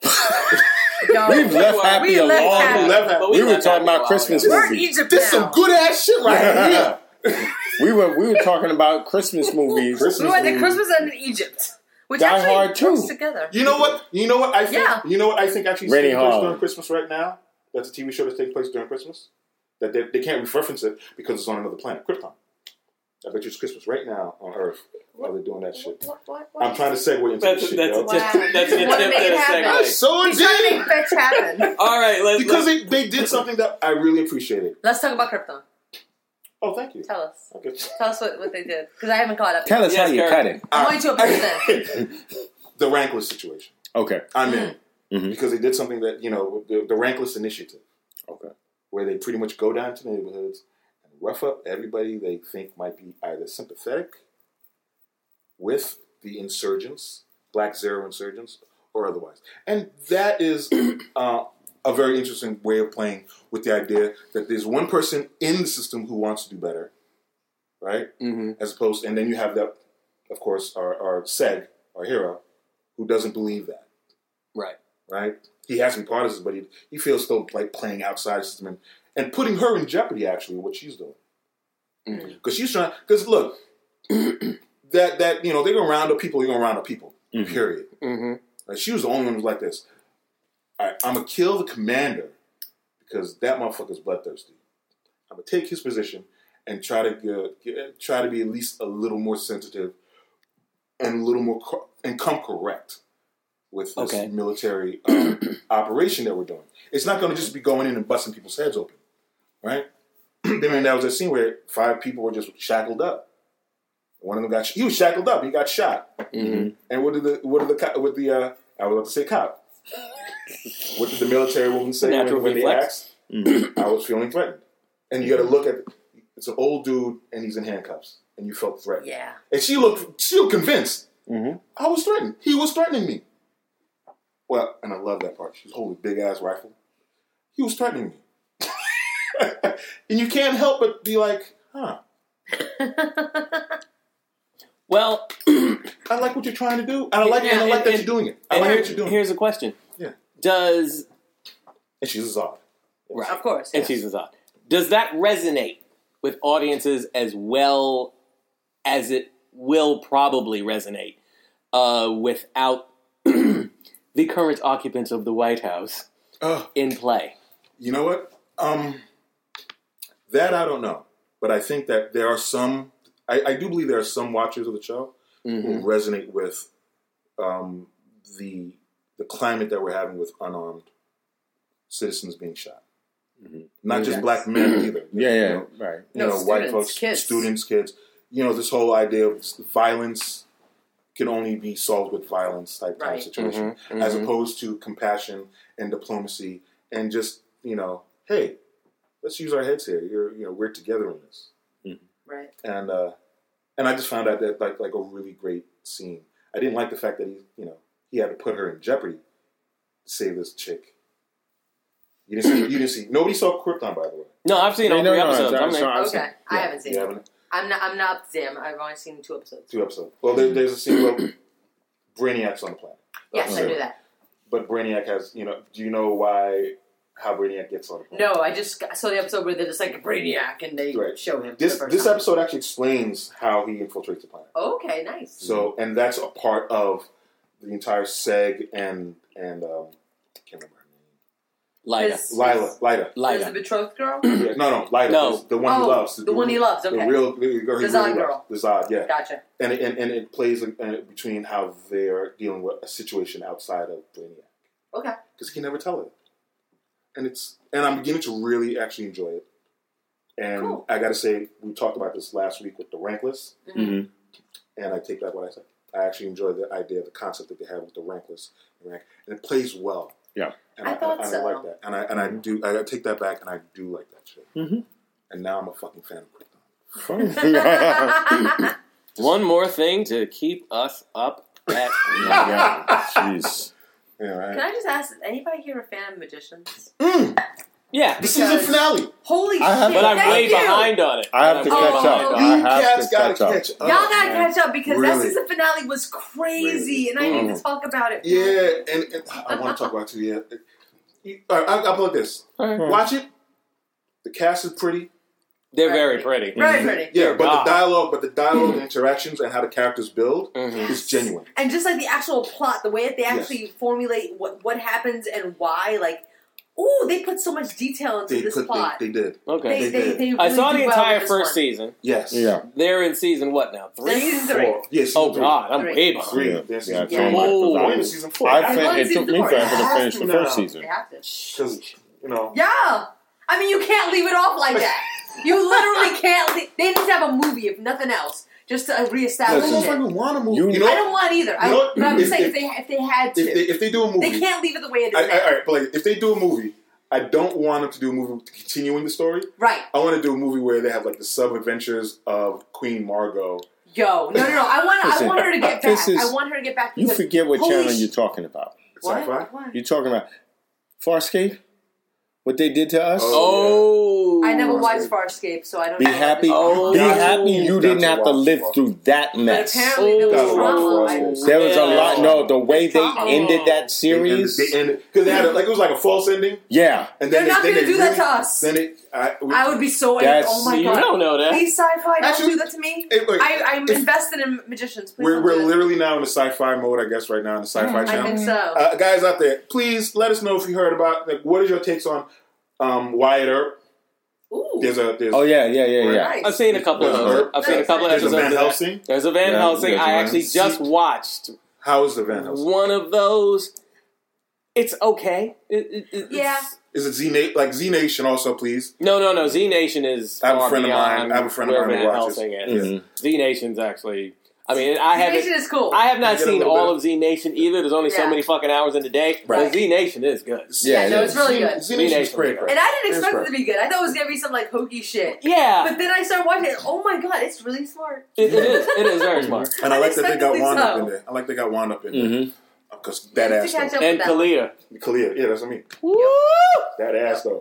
Yo, We've left happy we a left long happy. We left happy. But We were left talking happy a about while Christmas ago. We're in movies. Egypt This now. some good ass shit right here. We were we were talking about Christmas movies. Christmas We went to movies. Christmas and Egypt, which Die actually Hard too. goes together. You know what? You know what I think? Yeah. You know what I think actually is Rennie taking place Hall. during Christmas right now? That's a T V show that's taking place during Christmas. That they, they can't reference it because it's on another planet, Krypton. I bet you it's Christmas right now on Earth while they're doing that shit. What, what, what? I'm trying to segue into That's, this shit, that's, yo. a, just, Wow. that's an Wanna attempt make at it a happen. I'm segue. so He's trying to deep make fetch happen. All right, let's because let's, they, they did something that I really appreciated. Let's talk about Krypton. Oh, thank you. Tell us. Okay. Tell us what, what they did. Because I haven't caught up. Tell us Yes, how you Karen. cut it. I'm going to a percent. The Rankless situation. Okay. I'm in. Mhm. Because they did something that, you know, the, the Rankless initiative. Okay. Where they pretty much go down to neighborhoods and rough up everybody they think might be either sympathetic with the insurgents, Black Zero insurgents, or otherwise. And that is uh, a very interesting way of playing with the idea that there's one person in the system who wants to do better, right? mm-hmm. As opposed, and then you have that, of course, our, our Seg, our hero, who doesn't believe that, Right. right? He has to be part of this, but he, he feels still like playing outside the system and, and putting her in jeopardy, actually, what she's doing. Because Mm-hmm. she's trying, because look, that, that, you know, they're going to round up people, they're going to round up people, Mhm. period. Mm-hmm. Like, she was the only one who was like this. All right, I'm going to kill the commander because that motherfucker's bloodthirsty. I'm going to take his position and try to get, get, try to be at least a little more sensitive and a little more, co- and come correct with this Okay. military um, operation that we're doing. It's not going to just be going in and busting people's heads open, right? I mean, that was a scene where five people were just shackled up. One of them got, he was shackled up, he got shot. Mm-hmm. And what did the, what did the, co- what the, uh, I was about to say cop. What did the military woman say when, Natural when they reflex. asked? Mhm. I was feeling threatened. And you got to look at, it's an old dude and he's in handcuffs. And you felt threatened. Yeah. And she looked, she looked convinced. Mhm. I was threatened. He was threatening me. Well, and I love that part. She's holding a big ass rifle. He was threatening me. And you can't help but be like, huh, Well, I like what you're trying to do. And I like, Yeah, and I like and- that and- you're doing it. I and like here- what you're doing. here's a question. Yeah. Does And she's a Zod. right. Of course. And yes. she's a Zod. Does that resonate with audiences as well as it will probably resonate uh, without the current occupants of the White House Uh, in play? you know what? Um, that I don't know. But I think that there are some, I, I do believe there are some watchers of the show Mm-hmm. who resonate with um, the the climate that we're having with unarmed citizens being shot. Mhm. Not just Yes. black men either. Yeah, You yeah, know, right. you No, know, white students, folks, kids. students, kids. You know, this whole idea of violence can only be solved with violence type, type Right. situation, Mhm, as mhm. opposed to compassion and diplomacy and just, you know, hey, let's use our heads here. You're, you know, we're together in this. Right. And uh, and I just found out that like like a really great scene. I didn't like the fact that he, you know, he had to put her in jeopardy to save this chick. You didn't see. You didn't see. Nobody saw Krypton, by the way. No, I've seen No, all no, three no, episodes. no, I'm no, there. I've Okay. seen- I Yeah, haven't seen you it. haven't? I'm not. I'm not up to date. I've only seen two episodes. Two episodes. Well, there, there's a scene where Brainiac's on the planet. Yes, I Okay. knew that. But Brainiac has, you know, do you know why how Brainiac gets on the planet. No, I just got, saw the episode where they're just like Brainiac and they Right. show him. This for the first this time. episode actually explains how he infiltrates the planet. Okay, nice. So, and that's a part of the entire seg and and um, I can't remember her Lida. His- name. Lila, Lida. Is the Lida. betrothed girl? Yeah, no, no, Lida. No. is the one he Oh, loves. the one he loves, The okay. real, the girl he The really Zod girl. loves. The Zod, yeah. Gotcha. And it, and, and it plays in, in between how they're dealing with a situation outside of Brainiac. Okay. Because he can never tell it. And it's and I'm beginning to really actually enjoy it. And Cool. I got to say, we talked about this last week with the Rankless, Mm-hmm. and I take back what I said. I actually enjoy the idea, the concept that they have with the Rankless, and it plays well. Yeah. And I I, thought I, I so. like that, and I and I do. I take that back, and I do like that shit. Mm-hmm. And now I'm a fucking fan of Krypton. One more thing to keep us up at night. Yeah. Jeez. Yeah, right. Can I just ask, is anybody here a fan of Magicians? Mm, Yeah, the season finale. Holy I have- shit! but I'm thank way you. behind on it. I have to I'm way catch behind up. on I it. You have cats to gotta catch up. catch up. Y'all gotta man. catch up because Really? that season finale was crazy, and I need to talk about it. Yeah, and, and I want to talk about it too. Yeah, You- all right, I'll, I'll put it this. Watch it. The cast is pretty. They're very pretty. Very pretty. Yeah, but God. the dialogue, but the dialogue and interactions and how the characters build Mhm. is genuine. And just like the actual plot, the way that they actually formulate what what happens and why, like, ooh, they put so much detail into They this put, plot. they, they did. Okay. They, They they, did. they I really saw do the well entire with this first one. season. Yes. Yeah. They're in season what now? They're in Three? season three. Four. Yeah, season Oh three. God, I'm Three. way behind. Three. Yeah. They're Yeah, season it's three. on my- Oh. We're in season four. I I'm fin- on it season took me four. forever to Have finish to the now. first season. They have to. Because, you know. Yeah. I mean, you can't leave it off like that. You literally can't leave. They need to have a movie, if nothing else, just to I reestablish don't know if I it. would want a movie. You- You, know, I don't want either. I, You know what? but I'm just If- saying, if- if they, if they had to, if they, if they do a movie, they can't leave it the way it is I, I, now. all right, but like, if they do a movie, I don't want them to do a movie continuing the story. Right. I want to do a movie where they have like the sub adventures of Queen Margot. Yo, no, no, no. I want, I Listen, want her to get back. this is- I want her to get back. You because- forget what holy channel sh- you're talking about. What? Sci-fi? What? You're talking about Farscape? What they did to us? Oh, I never Farscape. watched Farscape, so I don't Be know. happy. Oh. Be happy you That's didn't a have to wild live spot. through that But mess. apparently there was Oh. trauma. I- That's There was a Yeah. lot. No, the way they Trauma. ended that series. They ended because they had a, like it was like a false ending, Yeah. and They're then not they, then gonna they do that really- to us. Then it, I, we, I would be so. That's- Oh my you god! don't know that. Please, sci-fi, don't Actually, do that to me. it- wait, I, I'm if- invested in magicians. Please we're don't we're do it. literally now in the sci-fi mode, I guess, right now in the sci-fi I channel. think so. Uh, guys out there, please let us know if you heard about like what is your takes on um, Wyatt Earp. Ooh, There's a there's Oh yeah, yeah, yeah, yeah. nice. I've seen a couple of those. I've seen a couple of there's a episodes Van of that. Helsing. There's a Van Yeah, Helsing. there's I one. actually just watched How is the Van Helsing? one of those. It's okay. It, it, it, Yeah. it's- Is it Z Na- like Z Nation also, please? No, no, no. Z Nation is. I have a far friend of mine- beyond I have a friend of where mine who Van watches. Helsing is. Mhm. Z Nation's actually. I mean, I haven't. Nation is cool. I have not You get a seen little all bit- of Z Nation either. There's only so Yeah. many fucking hours in the day. Right. But Z Nation is good. Yeah, Yeah, no, it it's is. really Z, good. Z Nation's Nation. great. And I didn't It's expect it great. to be good. I thought it was gonna be some like hokey shit. Yeah, But then I started watching it. Oh my god, it's really smart. it, it is. It is very smart. And I like that they got Unexpectedly wound up so. in there. I like they got wound up in there Mm-hmm. because that You have ass to catch though. up And with that one. Kalia. Kalia, yeah, that's what I mean. Woo! That ass though.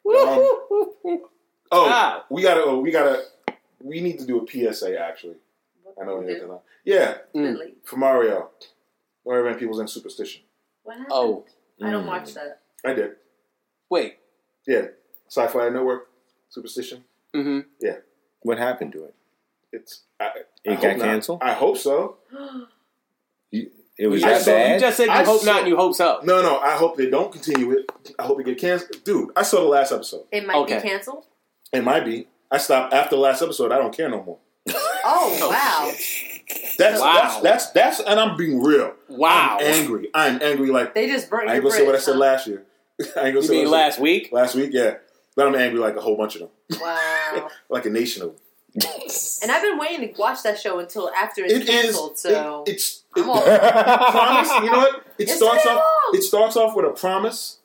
Woo! Oh, Ah. we gotta. Oh, we gotta. We need to do a P S A actually. I know What you're happened? gonna. Yeah, Mm. Really? for Mario. Mario and people's in superstition. What happened? Oh, I don't watch that. I did. wait. Yeah, Sci-Fi Network superstition. Mm-hmm. What happened to it? It's. I, It I got hope not. canceled? I hope so. You, it was You I that just, saw- you bad. just said you I hope saw- not and you hope so. No, no. I hope they don't continue it. I hope it get canceled. Dude, I saw the last episode. It might Okay. be canceled. It might be. I stopped after the last episode. I don't care no more. Oh wow! That's Wow. that's that's that's and I'm being real. Wow. I'm angry. I'm angry like They just burnt I ain't your gonna say what I bridge, said huh? last year. I ain't gonna You say mean what I last week? said last week, yeah. But I'm angry like a whole bunch of them. Wow. Like a nation of them. And I've been waiting to watch that show until after it's It is canceled. So it, it's it, I'm all- promise, you know what? It It's starts too off long. it starts off with a promise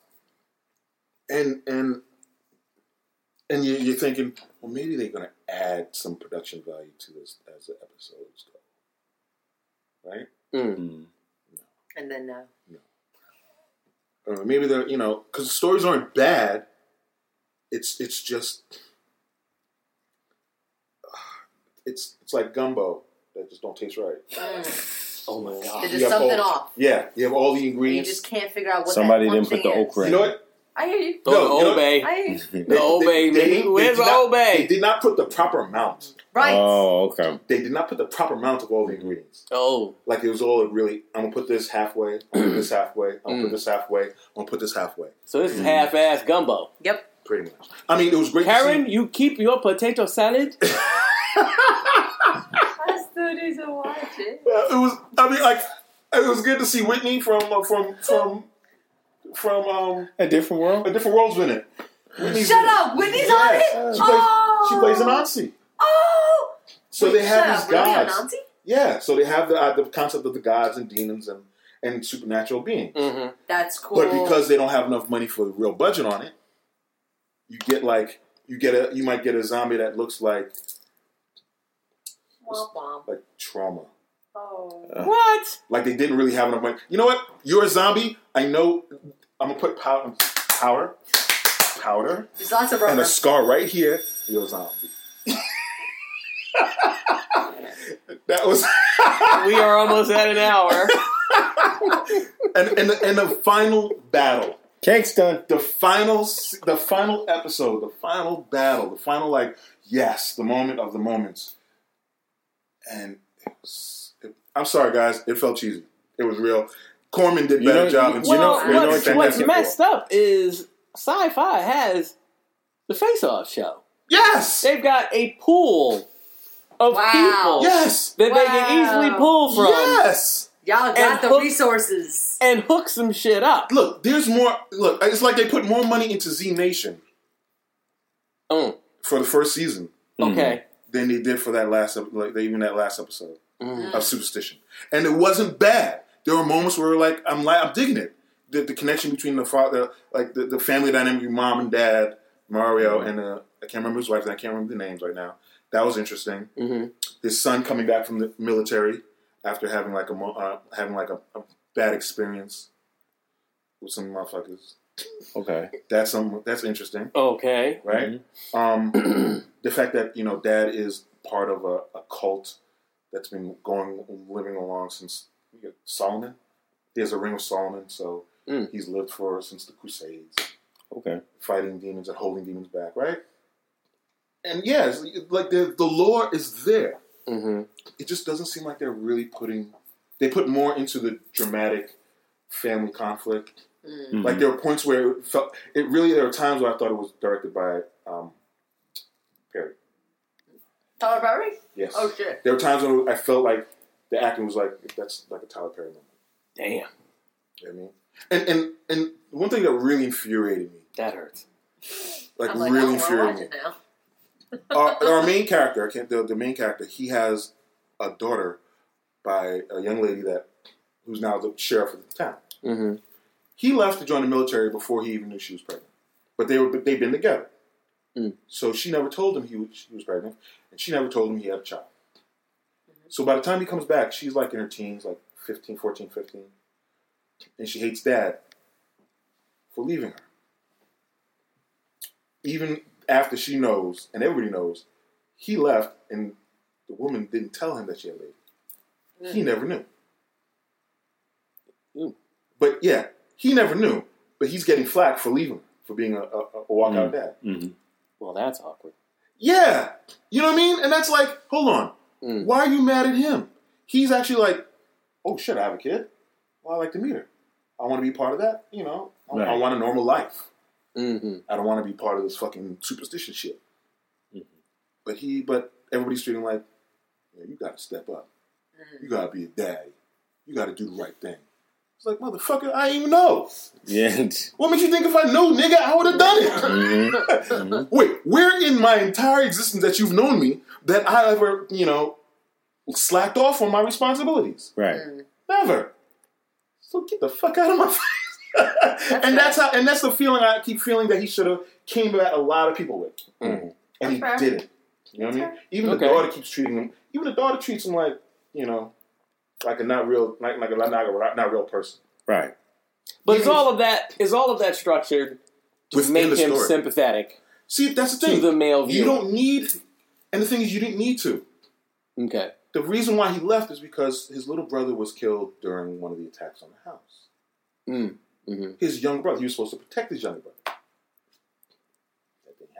and and and you, you're thinking, well, maybe they're going to add some production value to this as the episodes go, right? Mm. Mm. and then uh, Or maybe they're, you know, because the stories aren't bad. It's it's just it's it's like gumbo that just don't taste right. mm, Oh my god. there's You just have something all- off. Yeah, you have all the And you ingredients. just can't figure out what Somebody that one didn't put thing the is. okra You know what? I hear you. The No, you know- Obey. I hear you. The Obey. they- Where's did the not- They Obey? did not put the proper amount. Right. Oh, okay. They did not put the proper amount of all the ingredients. Oh. Like it was all really. I'm gonna put this halfway. I'm gonna put this halfway. I'm gonna Mm. put this halfway. I'm gonna put this halfway. So this is half-ass gumbo. Yep. Pretty much. I mean, it was great. Karen, to see. you keep your potato salad? I still need to watch it. It was. I mean, like it was good to see Whitney from uh, from from from um, A different world. a different world's in it. Whitney's Shut in it. up! Whitney's Yes. on it. She plays. Oh. She plays an auntie. Oh. So Wait, they have shut these up. Were they an gods. auntie? Yeah. So they have the uh, the concept of the gods and demons and and supernatural beings. Mm-hmm. That's cool. But because they don't have enough money for the real budget on it, you get like you get a you might get a zombie that looks like Womp womp. like trauma. Oh. What? Like they didn't really have enough money. You know what? You're a zombie. I know. I'm gonna put powder, powder, powder, There's lots of and rubber. a scar right here. You're a zombie. That was. We are almost at an hour. and and the, and the final battle. Cake's done. The final, the final episode, the final battle, the final like, yes, the moment of the moments, and it was, it, I'm sorry, guys, it felt cheesy. It was real. Corman did a You better know- job. you- in you know- Well, you know what's, what what's Fantastic messed Four. up is Sci-Fi has the Face Off show. Yes, They've got a pool of Wow. people yes, that they can Wow. easily pull from yes. Y'all got And the hook- resources. and hook some shit up. Look, there's more. Look, it's like they put more money into Z Nation Mm, for the first season okay. than they did for that last, ep- like even that last episode Mm. of Superstition, and it wasn't bad. There were moments where like I'm like I'm digging it. The, the connection between the father, like the, the family dynamic, mom and dad, Mario, and uh, I can't remember his wife, and I can't remember the names right now. That was interesting. Mm-hmm. His son coming back from the military after having like a mo- uh, having like a, a bad experience with some motherfuckers. Okay. That's some that's interesting, Okay. right? Um, the fact that you know dad is part of a, a cult that's been going living along since Solomon. There's a Ring of Solomon, so Mm. he's lived for since the Crusades, Okay. fighting demons and holding demons back, right? And yeah, it's like the the lore is there. Mm-hmm. It just doesn't seem like they're really putting. They put more into the dramatic family conflict. Mm. Like there were points where it felt. It really there were times where I thought it was directed by um, Perry. Tyler Perry? Yes. Oh shit. There were times when I felt like the acting was like that's like a Tyler Perry moment. Damn. You know what I mean? And and and one thing that really infuriated me, That hurts. like, I'm like, really I don't want to watch infuriated me. it now. Our, our main character, I can't, the, the main character, he has a daughter by a young lady that who's now the sheriff of the town. Mm-hmm. He left to join the military before he even knew she was pregnant, but they were they've been together. Mm. So she never told him he was, she was pregnant, and she never told him he had a child. So by the time he comes back, she's like in her teens, like fifteen, fourteen, fifteen. And she hates dad for leaving her. Even after she knows, and everybody knows, he left and the woman didn't tell him that she had a baby. Mm. He never knew. Mm. But yeah, he never knew. But he's getting flack for leaving her, for being a, a, a walkout Mm. dad. Mm-hmm. Well, that's awkward. Yeah. You know what I mean? And that's like, hold on. Mm. Why are you mad at him? He's actually like, oh shit, I have a kid. Well, I like to meet her. I want to be part of that. You know, I, Right. I want a normal life. Mm-hmm. I don't want to be part of this fucking superstition shit. Mhm. But he, but everybody's treating him like, yeah, you got to step up. Mm. You got to be a daddy. You got to do the right thing. It's like, motherfucker, I didn't even know. Yeah. What makes you think if I knew, nigga, I would have done it? Mm-hmm. Mm-hmm. Wait, where in my entire existence that you've known me that I ever, you know, slacked off on my responsibilities? Right. Mm. Never. So get the fuck out of my face. and that's how, and that's the feeling I keep feeling that he should have came at a lot of people with, Mm-hmm. and he That's fair. didn't. You know what I mean? That's Even Okay. the daughter keeps treating him. Even the daughter treats him like, you know, like a not real, like, like a not, not, not real person. Right. But is Even- all of that is all of that structured to Within make the him story. sympathetic See, that's the to thing. the male viewer? You don't need, and the thing is, you didn't need to. Okay. The reason why he left is because his little brother was killed during one of the attacks on the house. Mm. Mm-hmm. His young brother, he was supposed to protect his younger brother.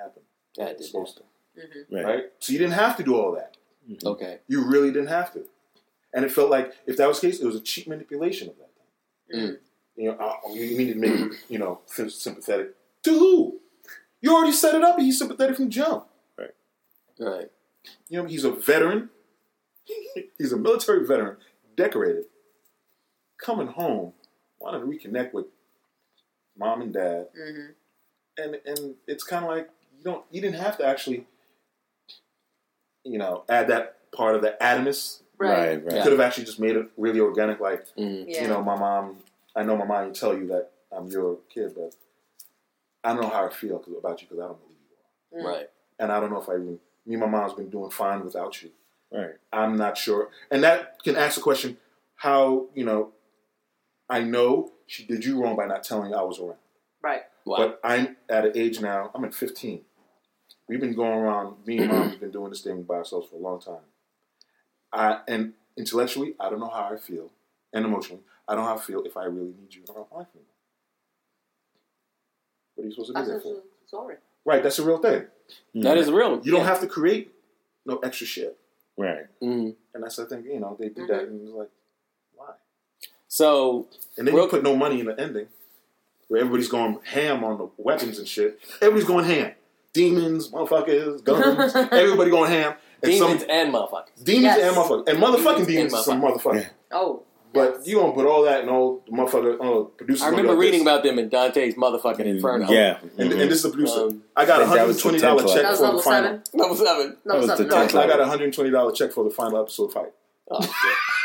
happen. Yeah, It it was did. supposed to. Mm-hmm. Right. Right? So you didn't have to do all that. Okay. You really didn't have to. And it felt like, if that was the case, it was a cheap manipulation of that thing. Mm. You know, uh, you needed to make him, you know, feel sympathetic. To who? You already set it up and he's sympathetic from jump. Right. You know, he's a veteran. He's a military veteran, decorated, coming home, wanting to reconnect with mom and dad. Mm-hmm. And and it's kind of like, you don't, you didn't have to actually, you know, add that part of the Adamus. Right. Right. Right. You could have actually just made it really organic, like, Mm. Yeah. you know, my mom, I know my mom will tell you that I'm your kid, but I don't know how I feel 'cause, about you because I don't believe you are. Mm. Right. And I don't know if I even, me and my mom's been doing fine without you. Right. I'm not sure. And that can ask the question, how, you know, I know she did you wrong by not telling you I was around. Right. Wow. But I'm at an age now, I'm at fifteen. We've been going around, me and mom have been doing this thing by ourselves for a long time. I, and intellectually, I don't know how I feel. And emotionally, I don't know how I feel if I really need you around my life anymore. What are you supposed to do That's there for? sorry. Right, that's a real thing. That is real. You don't yeah. have to create no extra shit. Right. Mm. And that's the thing, you know, they did Mm-hmm. that and it's like, why? So, And then Real- you put no money in the ending, where everybody's going ham on the weapons and shit. Everybody's going ham. Demons, motherfuckers, guns, everybody going ham. And demons some, and motherfuckers. demons Yes. and motherfuckers. And motherfucking Demons demons, and some motherfuckers. Oh. But you don't put all that and all the motherfucker, oh, producers. I gonna remember be like reading this. about them in Dante's motherfucking Inferno. Yeah. And, Mhm. and this is the producer. Um, I got a I think that was the one hundred twenty dollars tenth check That was for the level final. seven. Level seven. No, That was seven. the No, tenth I seven. got a one hundred twenty dollars check for the final episode fight. Oh, shit.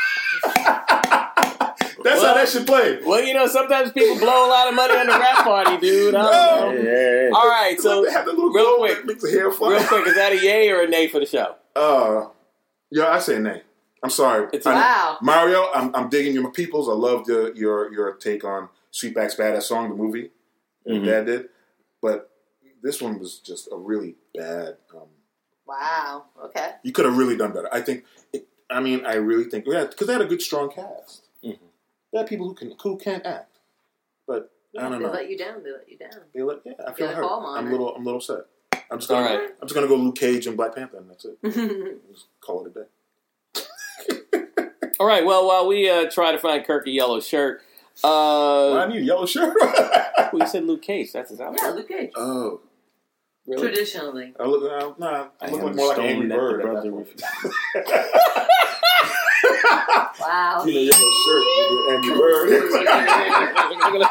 That's Well- how that shit played. Well, you know, sometimes people blow a lot of money on the rap party, dude. I don't No. know. Yeah. All right, so they have that little real gold quick, that makes the hair fly. real quick, is that a yay or a nay for the show? Uh, yeah, I say nay. I'm sorry. It's I- a- Wow. Mario, I'm, I'm digging your peoples. I love the, your your take on Sweetback's Badass Song, the movie that Mhm. Dad did. But this one was just a really bad. Um, Wow. Okay. you could have really done better. I think. It, I mean, I really think because they had a good, strong cast. Mhm. They had people who can who can act, but I don't They know. let you down. They let you down. They let, yeah, I feel Get a hurt. call on I'm a it. little I'm a little upset. I'm just gonna All right. I'm just gonna go Luke Cage and Black Panther, and that's it. Just call it a day. All right, well, while we uh, try to find Kirk a yellow shirt, Well, I uh, need a yellow shirt. well, you said Luke Cage. That's his outfit. Yeah, Luke Cage. oh. Really? Traditionally. I look, uh, nah, I I look am like more like an stone Angry that the Bird. brother At that point. Wow. See the yellow shirt, you're Angry Bird.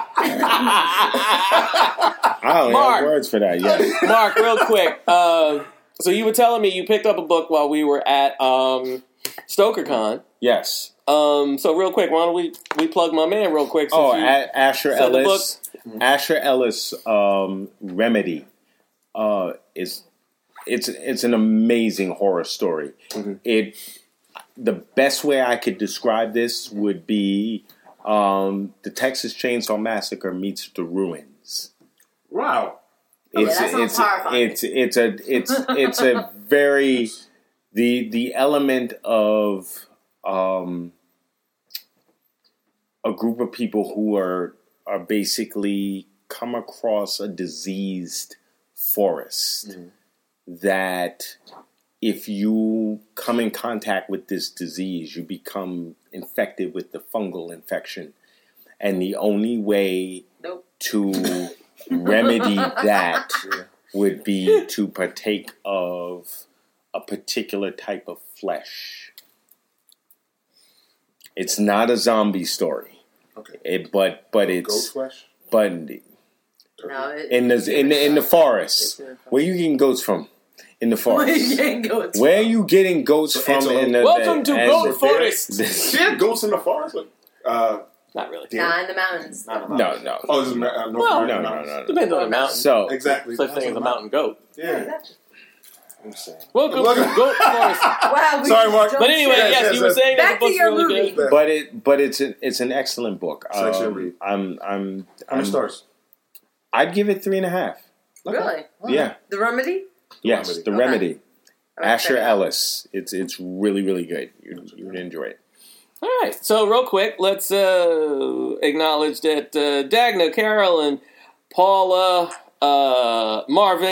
I don't Mark. have words for that. Yes. Mark, real quick. Uh, so you were telling me you picked up a book while we were at um, StokerCon. Yes. Um, so real quick, why don't we we plug my man real quick? Since Oh, you, A- Asher said the Ellis. Asher Ellis um, Remedy uh, is it's it's an amazing horror story. It the best way I could describe this would be um, the Texas Chainsaw Massacre meets The Ruins. Wow. It's that sounds it's horrifying. it's it's a it's it's a very the the element of um, a group of people who are are basically come across a diseased forest that if you come in contact with this disease, you become infected with the fungal infection, and the only way Nope. to remedy that would be to partake of a particular type of flesh. It's not a zombie story, Okay. it, but but Goat it's flesh? but No, it, in the in the, in the forest. Where you getting goats from? In the Where you forest. getting goats Where are you getting goats So from? antelope. In the, Welcome the, to as- Goat Forest. They had goats in the forest? Like, uh, Not really. deer? Nah, in the mountains. Not a No, mountain. no. Oh, this is uh, North Well, American no, no, mountains. no, no. Depends on the mountain. So Exactly. Such thing as a mountain goat. Yeah. I'm saying. Welcome Welcome- to Goat Forest. Wow. We Sorry, Mark. jumped But anyway, Yes, yes, yes, you were yes. saying that Back the book's to your really movie. good. but it but it's an it's an excellent book. It's actually a Um, read. I'm I'm How many I'm- stars? I'd give it three and a half. Really? Yeah. The Remedy? Yes, Remedy. The Okay. Remedy. All right, Asher check it out. Ellis. It's it's really really good. You you would enjoy it. All right, so real quick, let's uh, acknowledge that uh, Dagna, Carol, and Paula, uh, Marvin,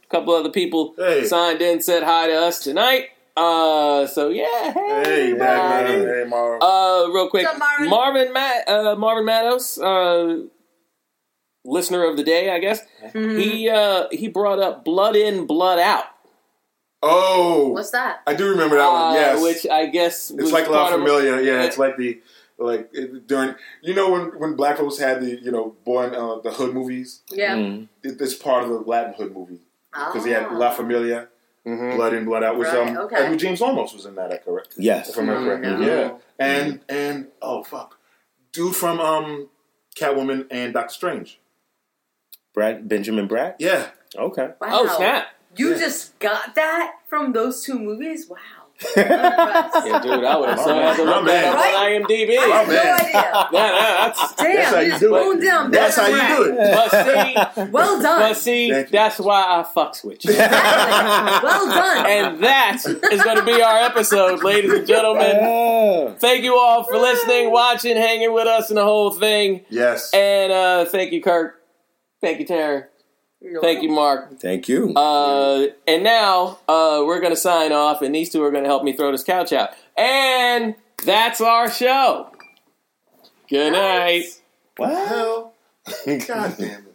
A couple other people Hey. signed in, said hi to us tonight. Uh, so yeah, hey, Hey, everybody. hey, Marv. Uh, real quick, What's up, Marvin? Marvin Matt, uh, Marvin Matos, uh, listener of the day, I guess. Mm-hmm. He uh, he brought up Blood In, Blood Out. Oh, What's that? I do remember that Uh, one. Yes, which I guess it's was like La part of- Familia. Yeah, Yeah. it's like the like it, during you know when when black folks had the you know born uh, the hood movies. Yeah. Mm. It, it's part of the Latin hood movie because he had Ah. La Familia, Mhm. Blood In, Blood Out. Was Right, um okay. Edward James Olmos was in that? I correct? Yes. If I remember Mm, correctly. no. Yeah, and and oh fuck, dude from um Catwoman and Doctor Strange. Brad Benjamin Bratt. Yeah. Okay. Wow. Oh snap! You Yeah. just got that from those two movies? Wow. Yeah, dude, I would have so had to My look man. that up Right? on I M D B. I Oh, have no man. idea. Nah, nah, that's, Damn, That's how you you just do it. boned down. That's how Benjamin you do it. but see, Bratt. Well done. but see, Thank you. that's why I fucks with you. Exactly. Well done. And that is going to be our episode, ladies and gentlemen. Ah. Thank you all for listening, watching, hanging with us, and the whole thing. Yes. And uh, thank you, Kirk. Thank you, Taryn. Thank you, Mark. Thank you. Uh, and now uh, we're going to sign off, and these two are going to help me throw this couch out. And that's our show. Good night. What the hell? God damn it.